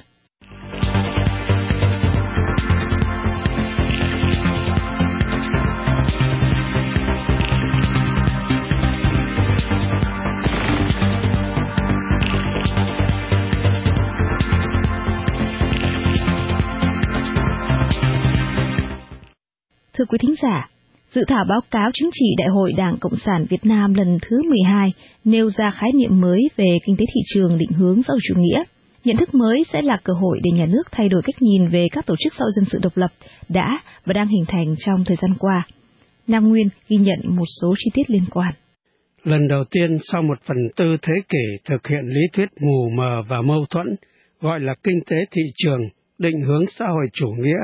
Thưa quý thính giả, dự thảo báo cáo chính trị Đại hội Đảng Cộng sản Việt Nam lần thứ 12 nêu ra khái niệm mới về kinh tế thị trường định hướng xã hội chủ nghĩa. Nhận thức mới sẽ là cơ hội để nhà nước thay đổi cách nhìn về các tổ chức xã hội dân sự độc lập đã và đang hình thành trong thời gian qua. Nam Nguyên ghi nhận một số chi tiết liên quan. Lần đầu tiên sau 1/4 thế kỷ thực hiện lý thuyết mù mờ và mâu thuẫn, gọi là kinh tế thị trường định hướng xã hội chủ nghĩa,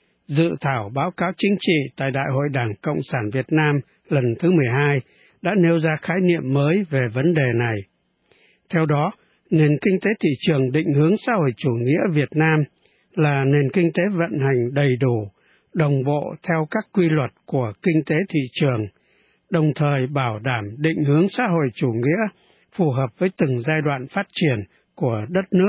dự thảo báo cáo chính trị tại Đại hội Đảng Cộng sản Việt Nam lần thứ 12 đã nêu ra khái niệm mới về vấn đề này. Theo đó, nền kinh tế thị trường định hướng xã hội chủ nghĩa Việt Nam là nền kinh tế vận hành đầy đủ, đồng bộ theo các quy luật của kinh tế thị trường, đồng thời bảo đảm định hướng xã hội chủ nghĩa phù hợp với từng giai đoạn phát triển của đất nước.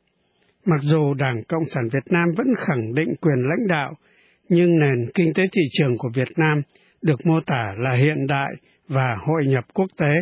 Mặc dù Đảng Cộng sản Việt Nam vẫn khẳng định quyền lãnh đạo, nhưng nền kinh tế thị trường của Việt Nam được mô tả là hiện đại và hội nhập quốc tế.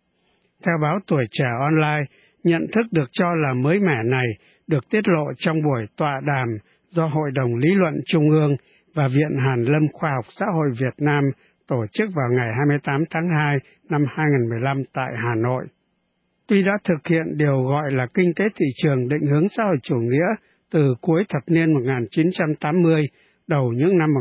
Theo báo Tuổi Trẻ Online, nhận thức được cho là mới mẻ này được tiết lộ trong buổi tọa đàm do Hội đồng Lý luận Trung ương và Viện Hàn lâm Khoa học Xã hội Việt Nam tổ chức vào ngày 28 tháng 2 năm 2015 tại Hà Nội. Tuy đã thực hiện điều gọi là kinh tế thị trường định hướng xã hội chủ nghĩa từ cuối thập niên 1980, đầu những năm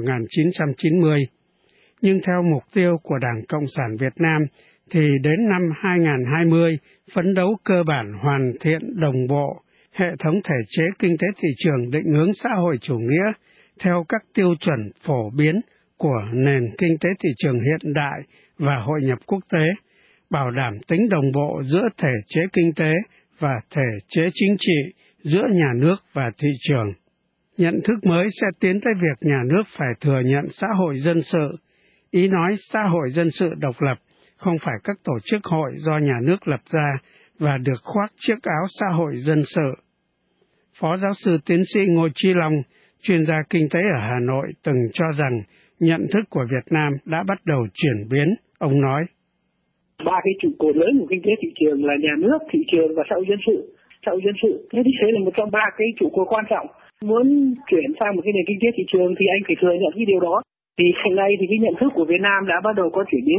1990, nhưng theo mục tiêu của Đảng Cộng sản Việt Nam thì đến năm 2020 phấn đấu cơ bản hoàn thiện đồng bộ hệ thống thể chế kinh tế thị trường định hướng xã hội chủ nghĩa theo các tiêu chuẩn phổ biến của nền kinh tế thị trường hiện đại và hội nhập quốc tế, bảo đảm tính đồng bộ giữa thể chế kinh tế và thể chế chính trị, giữa nhà nước và thị trường. Nhận thức mới sẽ tiến tới việc nhà nước phải thừa nhận xã hội dân sự. Ý nói xã hội dân sự độc lập không phải các tổ chức hội do nhà nước lập ra và được khoác chiếc áo xã hội dân sự. Phó giáo sư tiến sĩ Ngô Chí Long, chuyên gia kinh tế ở Hà Nội, từng cho rằng nhận thức của Việt Nam đã bắt đầu chuyển biến. Ông nói: ba cái trụ cột lớn của kinh tế thị trường là nhà nước, thị trường và xã hội dân sự. Xã hội dân sự, thế thì đấy là một trong ba cái trụ cột quan trọng. Muốn chuyển sang một cái nền kinh tế thị trường thì anh phải thừa nhận cái điều đó. Thì hiện nay thì cái nhận thức của Việt Nam đã bắt đầu có chuyển biến.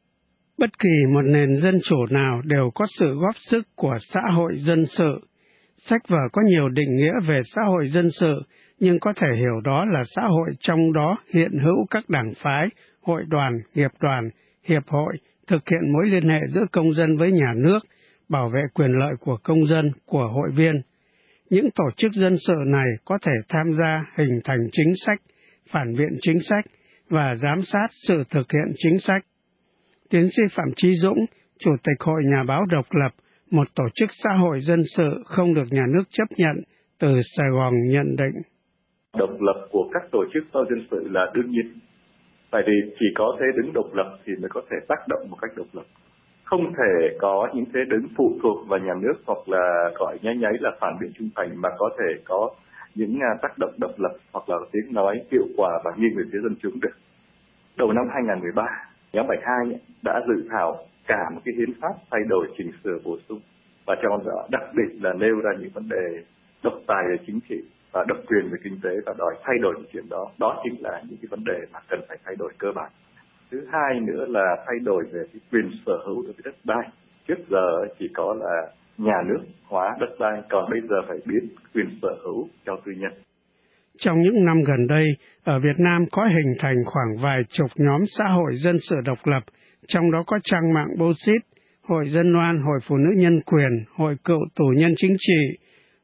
Bất kỳ một nền dân chủ nào đều có sự góp sức của xã hội dân sự. Sách vở có nhiều định nghĩa về xã hội dân sự, nhưng có thể hiểu đó là xã hội trong đó hiện hữu các đảng phái, hội đoàn, nghiệp đoàn, hiệp hội, thực hiện mối liên hệ giữa công dân với nhà nước, bảo vệ quyền lợi của công dân, của hội viên. Những tổ chức dân sự này có thể tham gia hình thành chính sách, phản biện chính sách và giám sát sự thực hiện chính sách. Tiến sĩ Phạm Chí Dũng, Chủ tịch Hội Nhà báo độc lập, một tổ chức xã hội dân sự không được nhà nước chấp nhận, từ Sài Gòn nhận định: Độc lập của các tổ chức xã hội dân sự là đương nhiên. Tại vì chỉ có thế đứng độc lập thì mới có thể tác động một cách độc lập. Không thể có những thế đứng phụ thuộc vào nhà nước hoặc là gọi nháy nháy là phản biện trung thành, mà có thể có những tác động độc lập hoặc là tiếng nói hiệu quả và nghiêng về phía dân chúng được. Đầu năm 2013, nhóm 72 đã dự thảo cả một cái hiến pháp thay đổi, chỉnh sửa, bổ sung, và trong đó đặc biệt là nêu ra những vấn đề độc tài về chính trị và độc quyền về kinh tế và đòi thay đổi những chuyện đó. Đó chính là những cái vấn đề mà cần phải thay đổi cơ bản. Thứ hai nữa là thay đổi về cái quyền sở hữu đối với đất đai. Trước giờ chỉ có là nhà nước hóa đất đai, còn bây giờ phải biến quyền sở hữu cho tư nhân. Trong những năm gần đây, ở Việt Nam có hình thành khoảng vài chục nhóm xã hội dân sự độc lập, trong đó có trang mạng Bosit, Hội Dân Oan, Hội Phụ nữ Nhân quyền, Hội Cựu Tù nhân Chính trị,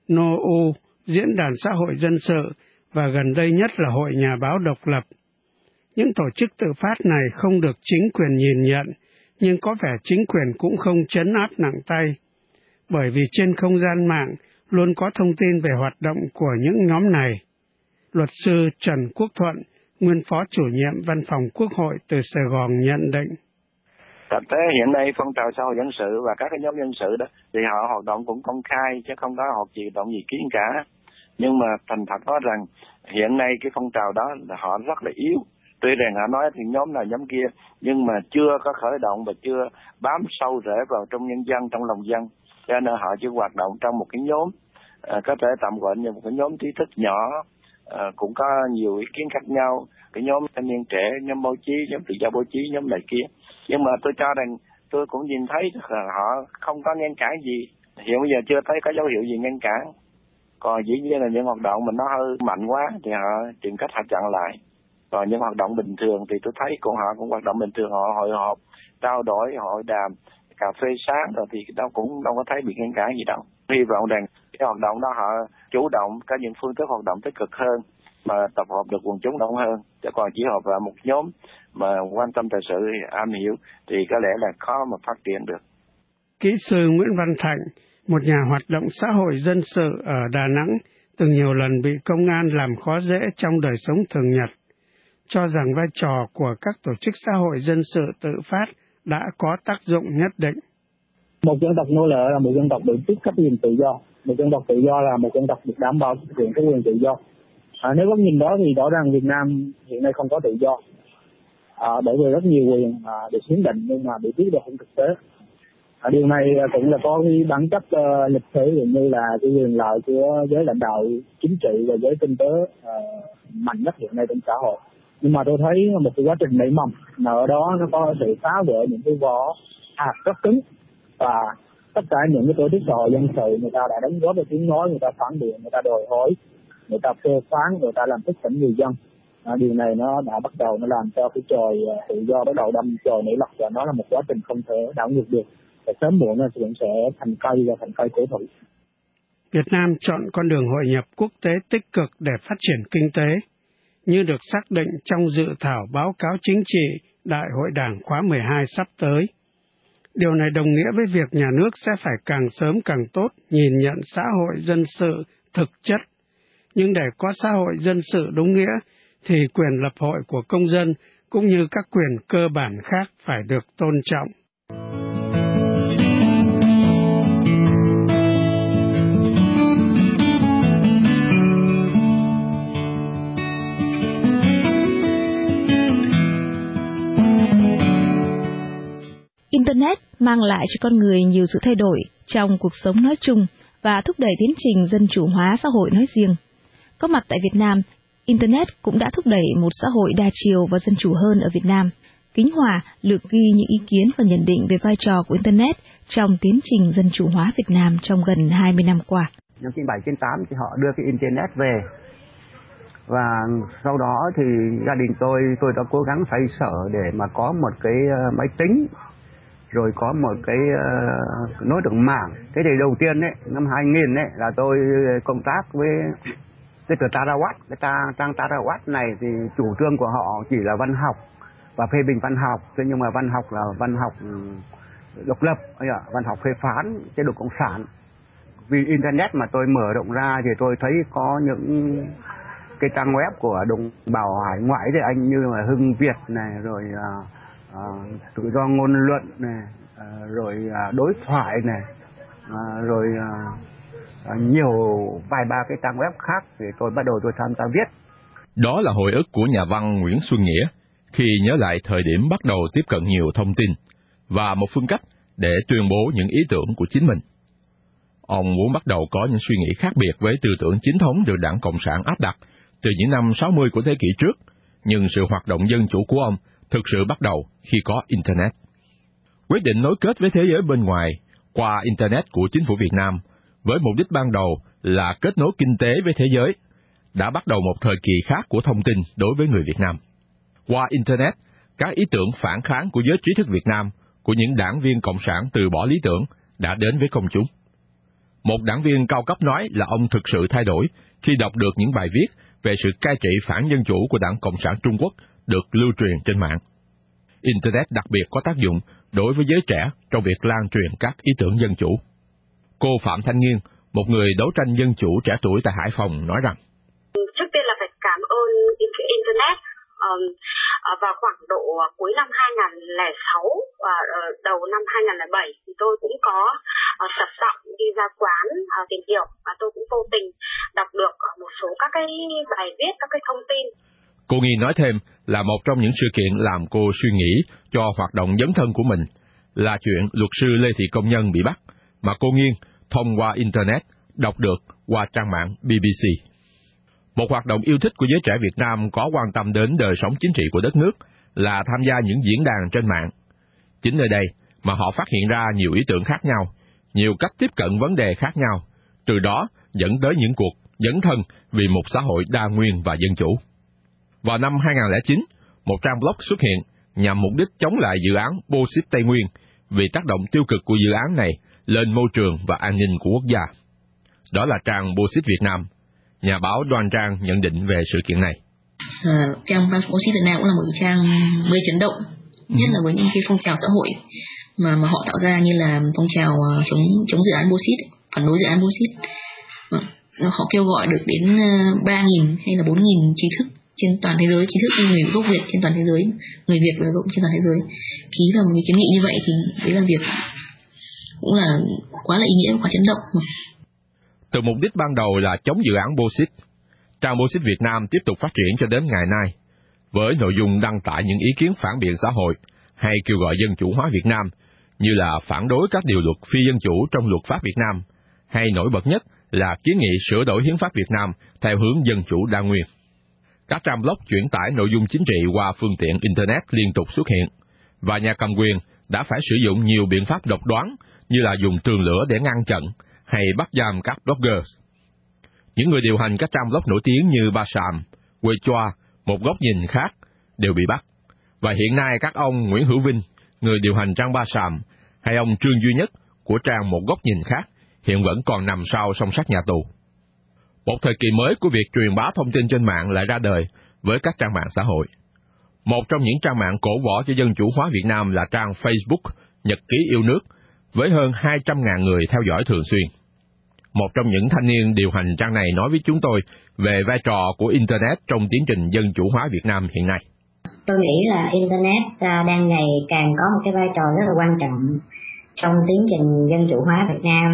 NOU, Diễn đàn Xã hội Dân sự và gần đây nhất là Hội Nhà báo độc lập. Những tổ chức tự phát này không được chính quyền nhìn nhận, nhưng có vẻ chính quyền cũng không trấn áp nặng tay, bởi vì trên không gian mạng luôn có thông tin về hoạt động của những nhóm này. Luật sư Trần Quốc Thuận, nguyên phó chủ nhiệm Văn phòng Quốc hội từ Sài Gòn nhận định: Thực tế hiện nay phong trào xã hội dân sự và các cái nhóm dân sự đó thì họ hoạt động cũng công khai chứ không có hoạt động gì kín cả. Nhưng mà thành thật nói rằng hiện nay cái phong trào đó là họ rất là yếu. Tuy rằng họ nói thì nhóm này nhóm kia, nhưng mà chưa có khởi động và chưa bám sâu rễ vào trong nhân dân, trong lòng dân. Cho nên họ chỉ hoạt động trong một cái nhóm, có thể tạm gọi như một cái nhóm trí thức nhỏ, cũng có nhiều ý kiến khác nhau, cái nhóm thanh niên trẻ, nhóm báo chí, nhóm tự do báo chí, nhóm này kia. Nhưng mà tôi cho rằng tôi cũng nhìn thấy là họ không có ngăn cản gì. Hiện bây giờ chưa thấy có dấu hiệu gì ngăn cản. Còn dĩ nhiên là những hoạt động mà nó hơi mạnh quá thì họ tìm cách họ chặn lại. Còn những hoạt động bình thường thì tôi thấy họ cũng hoạt động bình thường, họ hội họp, trao đổi, hội đàm, cà phê sáng rồi thì đâu cũng đâu có thấy bị ngăn cản gì đâu. Hy vọng rằng cái hoạt động đó họ chủ động có những phương thức hoạt động tích cực hơn, mà tập hợp được quần chúng đông hơn. Chứ còn chỉ họp vào một nhóm mà quan tâm thời sự, am hiểu thì có lẽ là khó mà phát triển được. Kỹ sư Nguyễn Văn Thạnh, một nhà hoạt động xã hội dân sự ở Đà Nẵng, từng nhiều lần bị công an làm khó dễ trong đời sống thường nhật, cho rằng vai trò của các tổ chức xã hội dân sự tự phát đã có tác dụng nhất định. Một dân tộc nô lệ là một dân tộc bị tước cấp quyền tự do. Một dân tộc tự do là một dân tộc được đảm bảo thực hiện cái quyền tự do. Nếu góc nhìn đó thì rõ ràng Việt Nam hiện nay không có tự do. Bởi vì rất nhiều quyền được hiến định nhưng mà bị tước đoạt trong thực tế. Điều này cũng là có cái bản chất lịch sử, như là cái quyền lợi của giới lãnh đạo chính trị và giới kinh tế mạnh nhất hiện nay trong xã hội. Nhưng mà tôi thấy một cái quá trình nảy mầm, mà ở đó nó có sự phá vỡ những cái vỏ hạt rất cứng, và tất cả những cái tổ chức xã hội dân sự người ta đã đóng góp vào tiếng nói, người ta phản biện, người ta đòi hỏi, người ta phê phán, người ta làm thức tỉnh người dân. Điều này nó đã bắt đầu nó làm cho cái chòi tự do bắt đầu đâm chòi nảy lọc, và nó là một quá trình không thể đảo ngược được. Và sớm muộn nó sẽ thành cây và thành cây cổ thụ. Việt Nam chọn con đường hội nhập quốc tế tích cực để phát triển kinh tế, như được xác định trong dự thảo báo cáo chính trị Đại hội Đảng khóa 12 sắp tới. Điều này đồng nghĩa với việc nhà nước sẽ phải càng sớm càng tốt nhìn nhận xã hội dân sự thực chất. Nhưng để có xã hội dân sự đúng nghĩa, thì quyền lập hội của công dân cũng như các quyền cơ bản khác phải được tôn trọng. Internet mang lại cho con người nhiều sự thay đổi trong cuộc sống nói chung và thúc đẩy tiến trình dân chủ hóa xã hội nói riêng. Có mặt tại Việt Nam, Internet cũng đã thúc đẩy một xã hội đa chiều và dân chủ hơn ở Việt Nam. Kính Hòa lược ghi những ý kiến và nhận định về vai trò của Internet trong tiến trình dân chủ hóa Việt Nam trong gần 20 năm qua. Năm 97-98 thì họ đưa cái Internet về. Và sau đó thì gia đình tôi đã cố gắng xoay sở để mà có một cái máy tính, rồi có một cái nối được mạng. Thế thì đầu tiên đấy, năm 2000 đấy là tôi công tác với cái tờ Tarawatt. Cái trang Tarawatt này thì chủ trương của họ chỉ là văn học và phê bình văn học. Thế nhưng mà văn học là văn học độc lập, văn học phê phán chế độ cộng sản. Vì Internet mà tôi mở rộng ra thì tôi thấy có những cái trang web của đồng bào hải ngoại thì anh như là Hưng Việt này, rồi tự do ngôn luận này, rồi đối thoại này, rồi nhiều vài ba cái trang web khác thì tôi bắt đầu tham gia viết. Đó là hồi ức của nhà văn Nguyễn Xuân Nghĩa khi nhớ lại thời điểm bắt đầu tiếp cận nhiều thông tin và một phương cách để tuyên bố những ý tưởng của chính mình. Ông muốn bắt đầu có những suy nghĩ khác biệt với tư tưởng chính thống được Đảng Cộng sản áp đặt từ những năm 60 của thế kỷ trước, nhưng sự hoạt động dân chủ của ông thực sự bắt đầu khi có Internet. Quyết định nối kết với thế giới bên ngoài qua Internet của chính phủ Việt Nam với mục đích ban đầu là kết nối kinh tế với thế giới, đã bắt đầu một thời kỳ khác của thông tin đối với người Việt Nam. Qua Internet, các ý tưởng phản kháng của giới trí thức Việt Nam, của những đảng viên Cộng sản từ bỏ lý tưởng đã đến với công chúng. Một đảng viên cao cấp nói là ông thực sự thay đổi khi đọc được những bài viết về sự cai trị phản dân chủ của Đảng Cộng sản Trung Quốc được lưu truyền trên mạng. Internet đặc biệt có tác dụng đối với giới trẻ trong việc lan truyền các ý tưởng dân chủ. Cô Phạm Thanh Nghiên, một người đấu tranh dân chủ trẻ tuổi tại Hải Phòng nói rằng: Trước tiên là phải cảm ơn Internet. Vào khoảng độ cuối năm 2006 và đầu năm 2007 thì tôi cũng có sập sọng đi ra quán tìm hiểu, và tôi cũng vô tình đọc được một số các cái bài viết, các cái thông tin. Cô Nghiên nói thêm là một trong những sự kiện làm cô suy nghĩ cho hoạt động dấn thân của mình là chuyện luật sư Lê Thị Công Nhân bị bắt, mà cô Nghiên thông qua Internet đọc được qua trang mạng BBC. Một hoạt động yêu thích của giới trẻ Việt Nam có quan tâm đến đời sống chính trị của đất nước là tham gia những diễn đàn trên mạng. Chính nơi đây mà họ phát hiện ra nhiều ý tưởng khác nhau, nhiều cách tiếp cận vấn đề khác nhau, từ đó dẫn tới những cuộc dấn thân vì một xã hội đa nguyên và dân chủ. Vào năm 2009, một trang blog xuất hiện nhằm mục đích chống lại dự án Bauxit Tây Nguyên vì tác động tiêu cực của dự án này lên môi trường và an ninh của quốc gia. Đó là trang Bauxit Việt Nam. Nhà báo Đoan Trang nhận định về sự kiện này. Trang Bauxit Việt Nam cũng là một trang gây chấn động, nhất là với những cái phong trào xã hội mà họ tạo ra, như là phong trào chống dự án Bauxit, phản đối dự án Bauxit. Họ kêu gọi được đến 3.000 hay là 4.000 trí thức trên toàn thế giới, trí thức người gốc Việt trên toàn thế giới, người Việt và gốc trên toàn thế giới ký vào một cái kiến nghị như vậy, thì đấy là việc cũng là quá là ý nghĩa, quá chấn động. Từ mục đích ban đầu là chống dự án Bauxit, trang Bauxit Việt Nam tiếp tục phát triển cho đến ngày nay, với nội dung đăng tải những ý kiến phản biện xã hội hay kêu gọi dân chủ hóa Việt Nam, như là phản đối các điều luật phi dân chủ trong luật pháp Việt Nam, hay nổi bật nhất là kiến nghị sửa đổi hiến pháp Việt Nam theo hướng dân chủ đa nguyên. Các trang blog chuyển tải nội dung chính trị qua phương tiện Internet liên tục xuất hiện, và nhà cầm quyền đã phải sử dụng nhiều biện pháp độc đoán như là dùng tường lửa để ngăn chặn hay bắt giam các blogger. Những người điều hành các trang blog nổi tiếng như Ba Sàm, Quê Choa, Một Góc Nhìn Khác đều bị bắt. Và hiện nay các ông Nguyễn Hữu Vinh, người điều hành trang Ba Sàm, hay ông Trương Duy Nhất của trang Một Góc Nhìn Khác hiện vẫn còn nằm sau song sắt nhà tù. Một thời kỳ mới của việc truyền bá thông tin trên mạng lại ra đời với các trang mạng xã hội. Một trong những trang mạng cổ võ cho dân chủ hóa Việt Nam là trang Facebook Nhật ký yêu nước, với hơn 200.000 người theo dõi thường xuyên. Một trong những thanh niên điều hành trang này nói với chúng tôi về vai trò của Internet trong tiến trình dân chủ hóa Việt Nam hiện nay. Tôi nghĩ là Internet đang ngày càng có một cái vai trò rất là quan trọng trong tiến trình dân chủ hóa Việt Nam.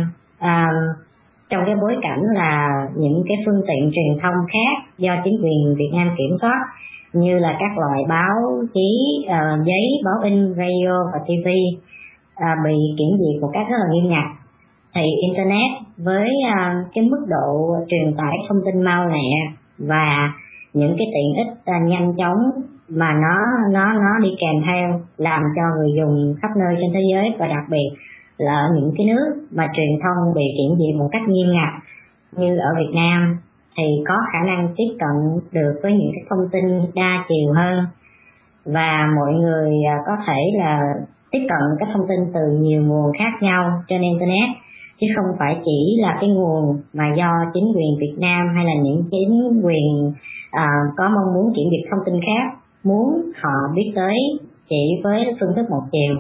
Trong cái bối cảnh là những cái phương tiện truyền thông khác do chính quyền Việt Nam kiểm soát, như là các loại báo chí giấy, báo in, radio và TV bị kiểm duyệt một cách rất là nghiêm ngặt, thì Internet với cái mức độ truyền tải thông tin mau lẹ và những cái tiện ích nhanh chóng mà nó đi kèm theo, làm cho người dùng khắp nơi trên thế giới, và đặc biệt là ở những cái nước mà truyền thông bị kiểm duyệt một cách nghiêm ngặt như ở Việt Nam, thì có khả năng tiếp cận được với những cái thông tin đa chiều hơn, và mọi người có thể là tiếp cận các thông tin từ nhiều nguồn khác nhau trên Internet, chứ không phải chỉ là cái nguồn mà do chính quyền Việt Nam hay là những chính quyền có mong muốn kiểm duyệt thông tin khác muốn họ biết tới chỉ với phương thức một chiều.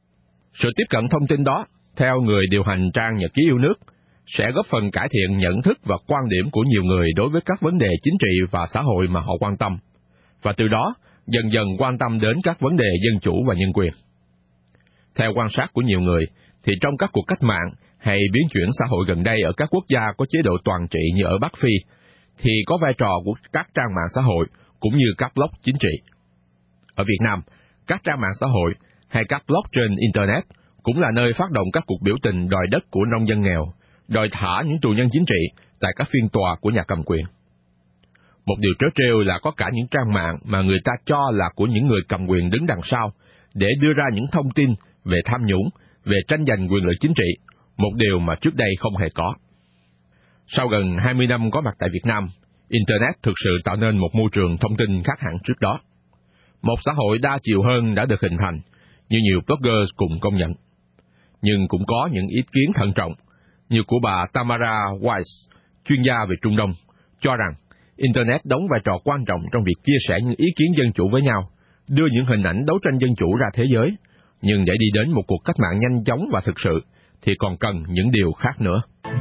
Sự tiếp cận thông tin đó, theo người điều hành trang Nhật ký yêu nước, sẽ góp phần cải thiện nhận thức và quan điểm của nhiều người đối với các vấn đề chính trị và xã hội mà họ quan tâm, và từ đó dần dần quan tâm đến các vấn đề dân chủ và nhân quyền. Theo quan sát của nhiều người, thì trong các cuộc cách mạng hay biến chuyển xã hội gần đây ở các quốc gia có chế độ toàn trị như ở Bắc Phi, thì có vai trò của các trang mạng xã hội cũng như các blog chính trị. Ở Việt Nam, các trang mạng xã hội hay các blog trên Internet cũng là nơi phát động các cuộc biểu tình đòi đất của nông dân nghèo, đòi thả những tù nhân chính trị tại các phiên tòa của nhà cầm quyền. Một điều trớ trêu là có cả những trang mạng mà người ta cho là của những người cầm quyền đứng đằng sau để đưa ra những thông tin về tham nhũng, về tranh giành quyền lợi chính trị, một điều mà trước đây không hề có. Sau gần 20 năm có mặt tại Việt Nam, Internet thực sự tạo nên một môi trường thông tin khác hẳn trước đó. Một xã hội đa chiều hơn đã được hình thành, như nhiều blogger cùng công nhận. Nhưng cũng có những ý kiến thận trọng, như của bà Tamara Weiss, chuyên gia về Trung Đông, cho rằng Internet đóng vai trò quan trọng trong việc chia sẻ những ý kiến dân chủ với nhau, đưa những hình ảnh đấu tranh dân chủ ra thế giới, nhưng để đi đến một cuộc cách mạng nhanh chóng và thực sự, thì còn cần những điều khác nữa.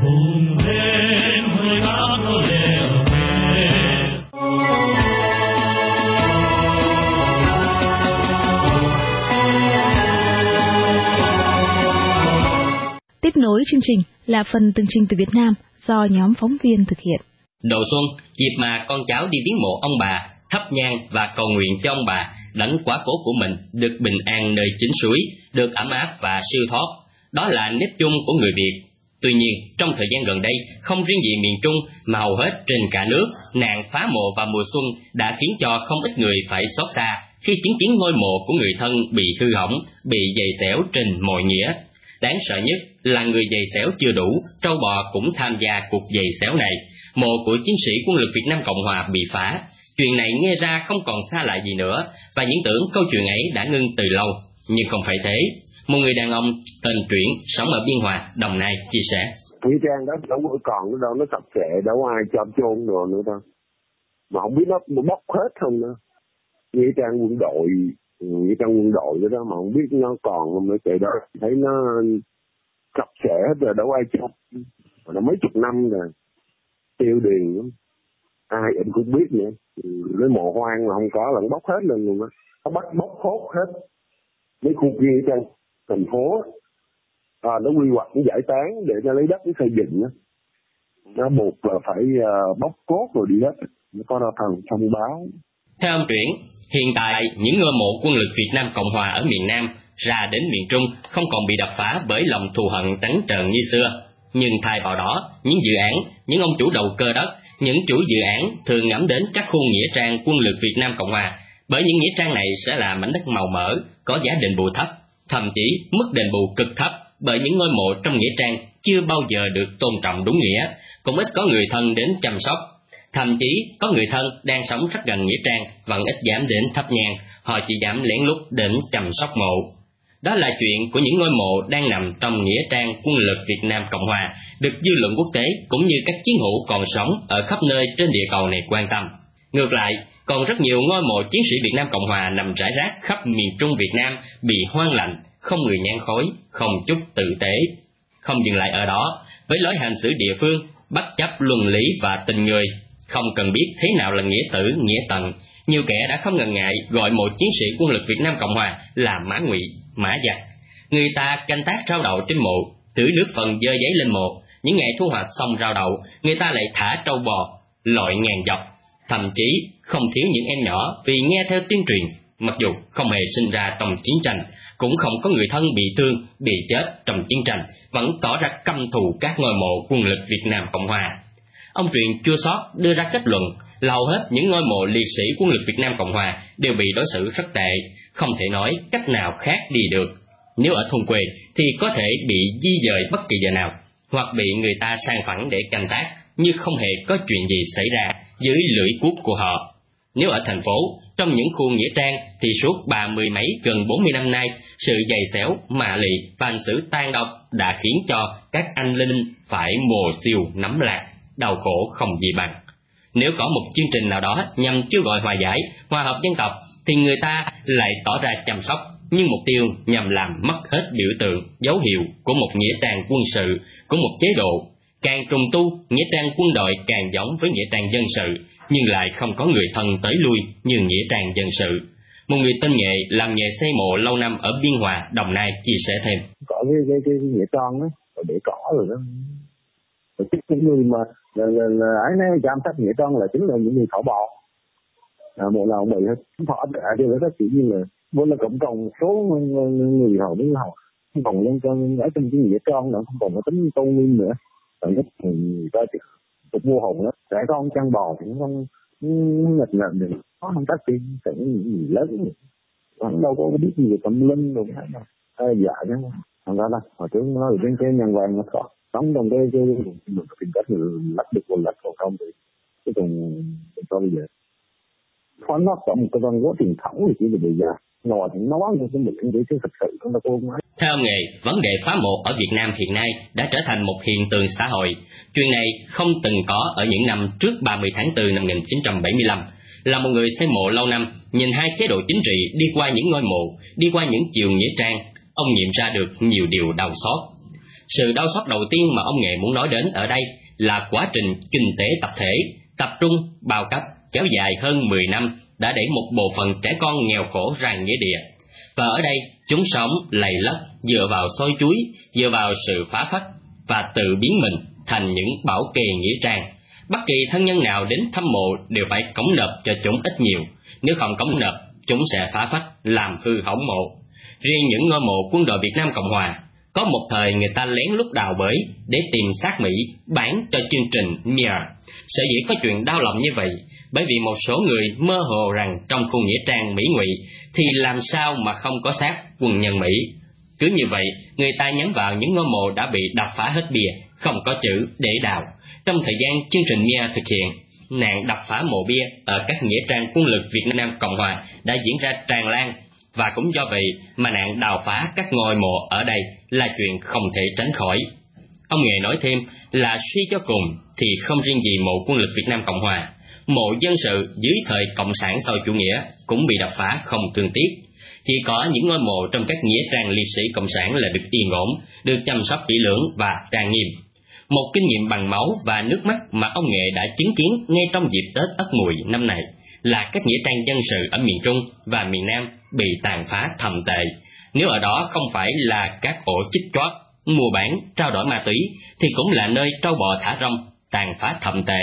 Tiếp nối chương trình là phần tường trình từ Việt Nam do nhóm phóng viên thực hiện. Đầu xuân, dịp mà con cháu đi viếng mộ ông bà, thắp nhang và cầu nguyện cho ông bà đấng quá cố của mình được bình an nơi chính suối, được ấm áp và siêu thoát. Đó là nếp chung của người Việt. Tuy nhiên, trong thời gian gần đây, không riêng gì miền Trung mà hầu hết trên cả nước, nạn phá mộ vào mùa xuân đã khiến cho không ít người phải xót xa khi chứng kiến ngôi mộ của người thân bị hư hỏng, bị giày xéo trên mọi nghĩa. Đáng sợ nhất là người giày xéo chưa đủ, trâu bò cũng tham gia cuộc giày xéo này. Mộ của chiến sĩ quân lực Việt Nam Cộng Hòa bị phá. Chuyện này nghe ra không còn xa lạ gì nữa, và những tưởng câu chuyện ấy đã ngưng từ lâu, nhưng không phải thế. Một người đàn ông tên Truyện sống ở Biên Hòa, Đồng Nai chia sẻ: Nghĩa trang đó đâu có còn nữa đâu, nó sạch sẽ, đâu ai cho chôn đồ nữa đâu, mà không biết nó bóc hết không nữa. Nghĩa trang quân đội đó mà không biết nó còn không nữa, chạy đó thấy nó sạch sẽ hết rồi, đâu ai chôn, mà nó mấy chục năm rồi, tiêu điền lắm, ai em cũng biết nữa. Lấy mộ hoang mà không có là nó bóc hết lên luôn á, nó bắt bóc hốt hết mấy khu kia trang thành phố, nó quy hoạch, nó giải tán để nó lấy đất nó xây dựng á, nó buộc là phải bóc cốt rồi đi hết, nó có ra thần thông báo. Theo ông Truyện, hiện tại những ngôi mộ quân lực Việt Nam Cộng Hòa ở miền Nam ra đến miền Trung không còn bị đập phá bởi lòng thù hận trắng trợn như xưa, nhưng thay vào đó, những dự án, những ông chủ đầu cơ đất, những chủ dự án thường ngắm đến các khu nghĩa trang quân lực Việt Nam Cộng Hòa, bởi những nghĩa trang này sẽ là mảnh đất màu mỡ, có giá đền bù thấp, thậm chí mức đền bù cực thấp, bởi những ngôi mộ trong nghĩa trang chưa bao giờ được tôn trọng đúng nghĩa, cũng ít có người thân đến chăm sóc. Thậm chí có người thân đang sống rất gần nghĩa trang vẫn ít dám đến thắp nhang, họ chỉ dám lén lút đến chăm sóc mộ. Đó là chuyện của những ngôi mộ đang nằm trong nghĩa trang quân lực Việt Nam Cộng Hòa, được dư luận quốc tế cũng như các chiến hữu còn sống ở khắp nơi trên địa cầu này quan tâm. Ngược lại, còn rất nhiều ngôi mộ chiến sĩ Việt Nam Cộng Hòa nằm rải rác khắp miền Trung Việt Nam bị hoang lạnh, không người nhang khói, không chút tử tế. Không dừng lại ở đó, với lối hành xử địa phương, bất chấp luân lý và tình người, không cần biết thế nào là nghĩa tử, nghĩa tận, nhiều kẻ đã không ngần ngại gọi một chiến sĩ quân lực Việt Nam Cộng Hòa là mã ngụy, mã giặc. Người ta canh tác rau đậu trên mộ, tưới nước phần dơ giấy lên mộ, những ngày thu hoạch xong rau đậu, người ta lại thả trâu bò, lội ngàn dọc. Thậm chí không thiếu những em nhỏ vì nghe theo tuyên truyền, mặc dù không hề sinh ra trong chiến tranh, cũng không có người thân bị thương, bị chết trong chiến tranh, vẫn tỏ ra căm thù các ngôi mộ quân lực Việt Nam Cộng Hòa. Ông Truyện chua xót đưa ra kết luận là hầu hết những ngôi mộ liệt sĩ quân lực Việt Nam Cộng Hòa đều bị đối xử rất tệ, không thể nói cách nào khác đi được. Nếu ở thôn quê thì có thể bị di dời bất kỳ giờ nào, hoặc bị người ta san phẳng để canh tác như không hề có chuyện gì xảy ra dưới lưỡi cuốc của họ. Nếu ở thành phố, trong những khu nghĩa trang thì suốt 30 mấy gần 40 năm nay, sự dày xéo, mạ lị và hành xử tàn độc đã khiến cho các anh linh phải mồ siêu nắm lạc, đau khổ không gì bằng. Nếu có một chương trình nào đó nhằm kêu gọi hòa giải, hòa hợp dân tộc, thì người ta lại tỏ ra chăm sóc, nhưng mục tiêu nhằm làm mất hết biểu tượng, dấu hiệu của một nghĩa trang quân sự, của một chế độ. Càng trùng tu, nghĩa trang quân đội càng giống với nghĩa trang dân sự, nhưng lại không có người thân tới lui như nghĩa trang dân sự. Một người tên Nghệ làm nghề xây mộ lâu năm ở Biên Hòa, Đồng Nai chia sẻ thêm. Có cái nghĩa trang đó, để cỏ rồi đó. Cái người mà ấy này giám sát nghĩa trang là chính là những người thảo bò. Một nào bị hết, họ đã điều đó chỉ như là vốn là cộng đồng số người họ với họ không còn lên cho ở trong cái nghĩa trang nữa, không còn có tính tôn nghiêm nữa. Rồi nhất thì ta chỉ tục vô hồn đó, trẻ con chăn bò thì nó không nghịch ngợm được, nó không tác tiên, sẽ những gì lớn, hắn đâu có biết gì về tâm linh rồi hết đâu, dạ chứ, không có đâu, hồi trước nói về cái nhân văn nó khó, sống trong cái tìm cách lật được một lật còn không thì cái cùng cho bây giờ, nó có một cái văn hóa truyền thống thì chỉ là bây giờ. Ngồi thì nói như cái một cái thực sự không là cô nói. Theo ông Nghệ, vấn đề phá mộ ở Việt Nam hiện nay đã trở thành một hiện tượng xã hội. Chuyện này không từng có ở những năm trước 30 tháng 4 năm 1975. Là một người xây mộ lâu năm, nhìn hai chế độ chính trị đi qua những ngôi mộ, đi qua những chiều nghĩa trang, ông nghiệm ra được nhiều điều đau xót. Sự đau xót đầu tiên mà ông Nghệ muốn nói đến ở đây là quá trình kinh tế tập thể, tập trung, bao cấp, kéo dài hơn 10 năm, đã đẩy một bộ phận trẻ con nghèo khổ ra nghĩa địa. Và ở đây, chúng sống lầy lất, dựa vào xôi chuối, dựa vào sự phá phách, và tự biến mình thành những bảo kê nghĩa trang. Bất kỳ thân nhân nào đến thăm mộ đều phải cống nộp cho chúng ít nhiều. Nếu không cống nộp, chúng sẽ phá phách, làm hư hỏng mộ. Riêng những ngôi mộ quân đội Việt Nam Cộng Hòa, Có một thời người ta lén lút đào bới để tìm xác Mỹ bán cho chương trình Mir. Sở dĩ có chuyện đau lòng như vậy, bởi vì một số người mơ hồ rằng trong khu nghĩa trang Mỹ Ngụy thì làm sao mà không có xác quân nhân Mỹ. Cứ như vậy, người ta nhắm vào những ngôi mộ đã bị đập phá hết bìa, không có chữ để đào. Trong thời gian chương trình Mir thực hiện, nạn đập phá mộ bia ở các nghĩa trang quân lực Việt Nam Cộng Hòa đã diễn ra tràn lan, và cũng do vậy mà nạn đào phá các ngôi mộ ở đây là chuyện không thể tránh khỏi. Ông Nghệ nói thêm là suy cho cùng thì không riêng gì mộ quân lực Việt Nam Cộng Hòa, mộ dân sự dưới thời Cộng sản sau chủ nghĩa cũng bị đập phá không thương tiếc. Chỉ có những ngôi mộ trong các nghĩa trang liệt sĩ Cộng sản là được yên ổn, được chăm sóc kỹ lưỡng và trang nghiêm. Một kinh nghiệm bằng máu và nước mắt mà ông Nghệ đã chứng kiến ngay trong dịp Tết Ất Mùi năm này là các nghĩa trang dân sự ở miền Trung và miền Nam bị tàn phá thậm tệ. Nếu ở đó không phải là các ổ chích chót, mua bán, trao đổi ma túy, thì cũng là nơi trâu bò thả rong, tàn phá thậm tệ.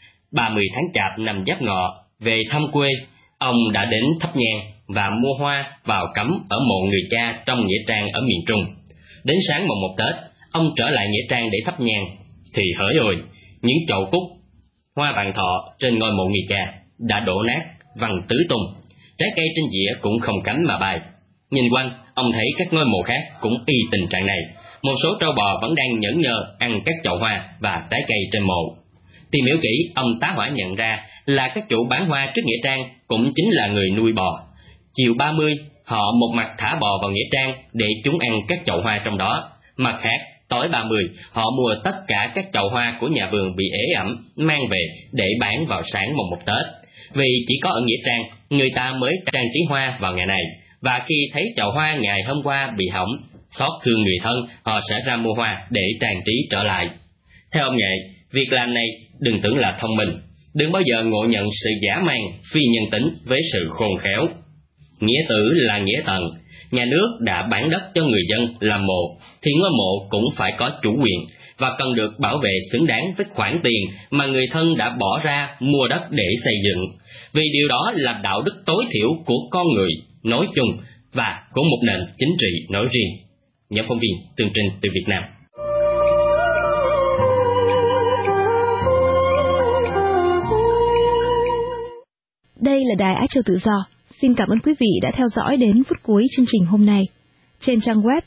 30 tháng Chạp năm Giáp Ngọ, về thăm quê, ông đã đến thắp nhang và mua hoa vào cắm ở mộ người cha trong nghĩa trang ở miền Trung. Đến sáng mùng 1 Tết, ông trở lại nghĩa trang để thắp nhang, thì hỡi ôi, những chậu cúc, hoa vàng thọ trên ngôi mộ người cha đã đổ nát, văng tứ tung, trái cây trên dĩa cũng không cánh mà bay. Nhìn quanh, ông thấy các ngôi mộ khác cũng y tình trạng này. Một số trâu bò vẫn đang nhẫn nhơ ăn các chậu hoa và trái cây trên mộ. Tìm hiểu kỹ, ông tá hỏa nhận ra là các chủ bán hoa trước nghĩa trang cũng chính là người nuôi bò. Chiều 30, họ một mặt thả bò vào nghĩa trang để chúng ăn các chậu hoa trong đó. Mặt khác, tối 30, họ mua tất cả các chậu hoa của nhà vườn bị ế ẩm, mang về để bán vào sáng mùng 1 Tết. Vì chỉ có ở nghĩa trang, người ta mới trang trí hoa vào ngày này, và khi thấy chậu hoa ngày hôm qua bị hỏng, xót thương người thân, họ sẽ ra mua hoa để trang trí trở lại. Theo ông Nghệ, việc làm này đừng tưởng là thông minh, đừng bao giờ ngộ nhận sự giả man, phi nhân tính với sự khôn khéo. Nghĩa tử là nghĩa tận, nhà nước đã bán đất cho người dân làm mộ, thì ngôi mộ cũng phải có chủ quyền và cần được bảo vệ xứng đáng với khoản tiền mà người thân đã bỏ ra mua đất để xây dựng, vì điều đó là đạo đức tối thiểu của con người nói chung và của một nền chính trị nói riêng. Nhóm phóng viên tường trình từ Việt Nam. Đây là Đài Á Châu Tự Do. Xin cảm ơn quý vị đã theo dõi đến phút cuối chương trình hôm nay. Trên trang web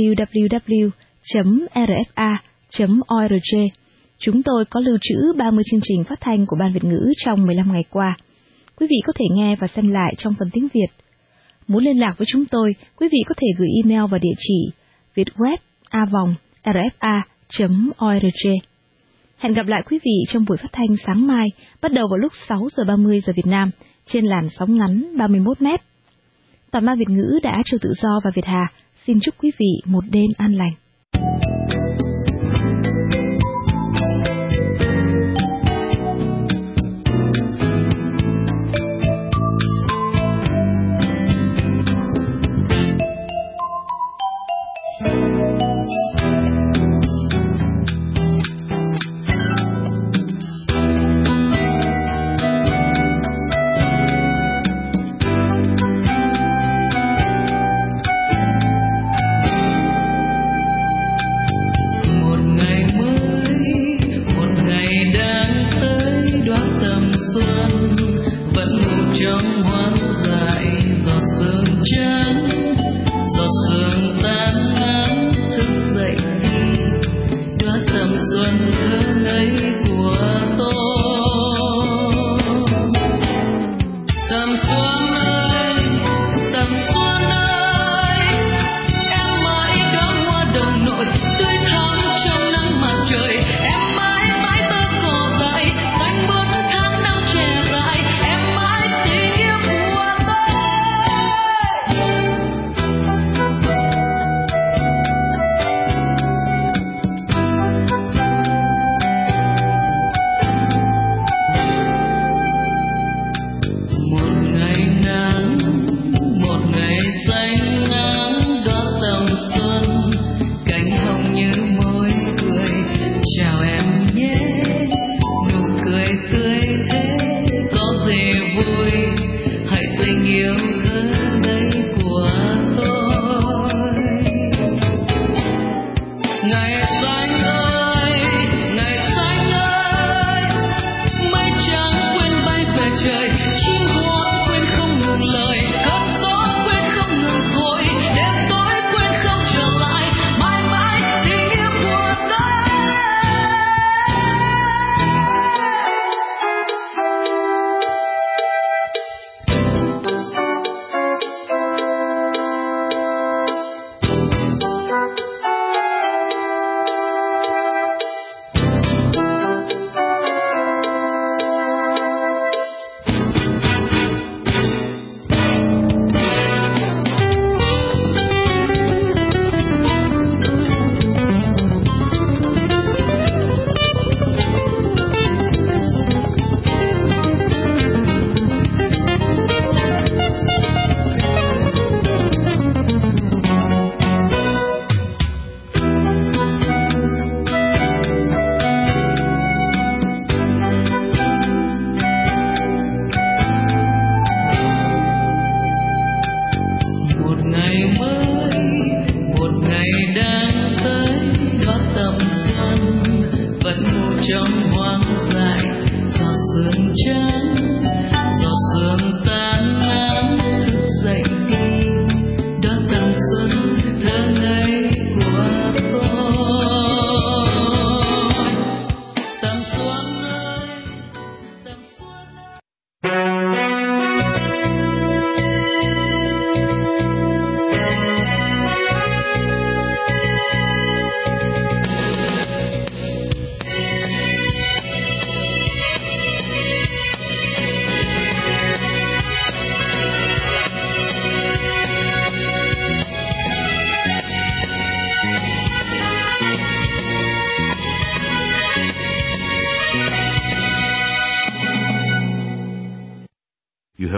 www.rfa.org, chúng tôi có lưu trữ 30 chương trình phát thanh của Ban Việt ngữ trong 15 ngày qua. Quý vị có thể nghe và xem lại trong phần tiếng Việt. Muốn liên lạc với chúng tôi, quý vị có thể gửi email vào địa chỉ vietweb@rfa.org. Hẹn gặp lại quý vị trong buổi phát thanh sáng mai, bắt đầu vào lúc 6:30 giờ Việt Nam, trên làn sóng ngắn 31 mét. Toàn Ban Việt ngữ Đài Á Châu Tự Do và Việt Hà xin chúc quý vị một đêm an lành.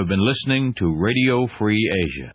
have been listening to Radio Free Asia.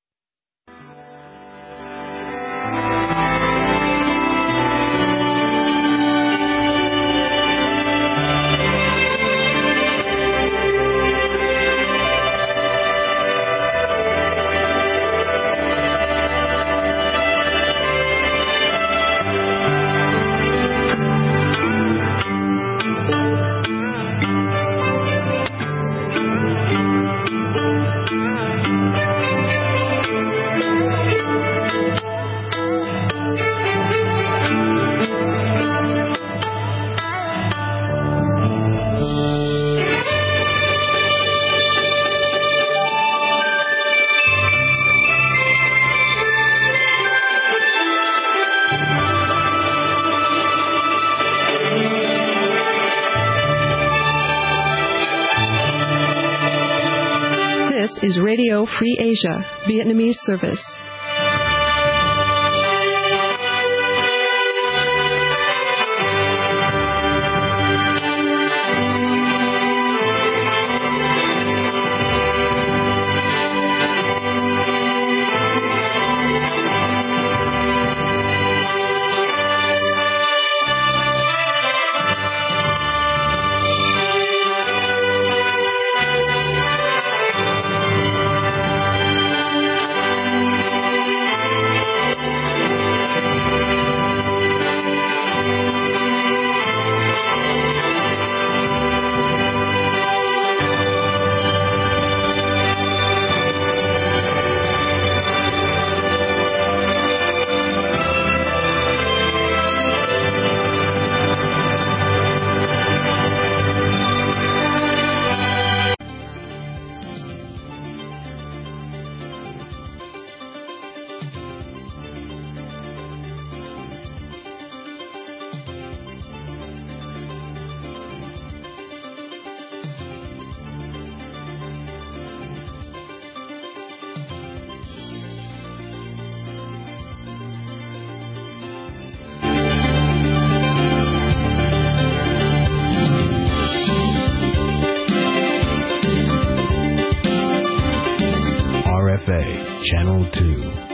This is Radio Free Asia, Vietnamese service. RFA, Channel 2.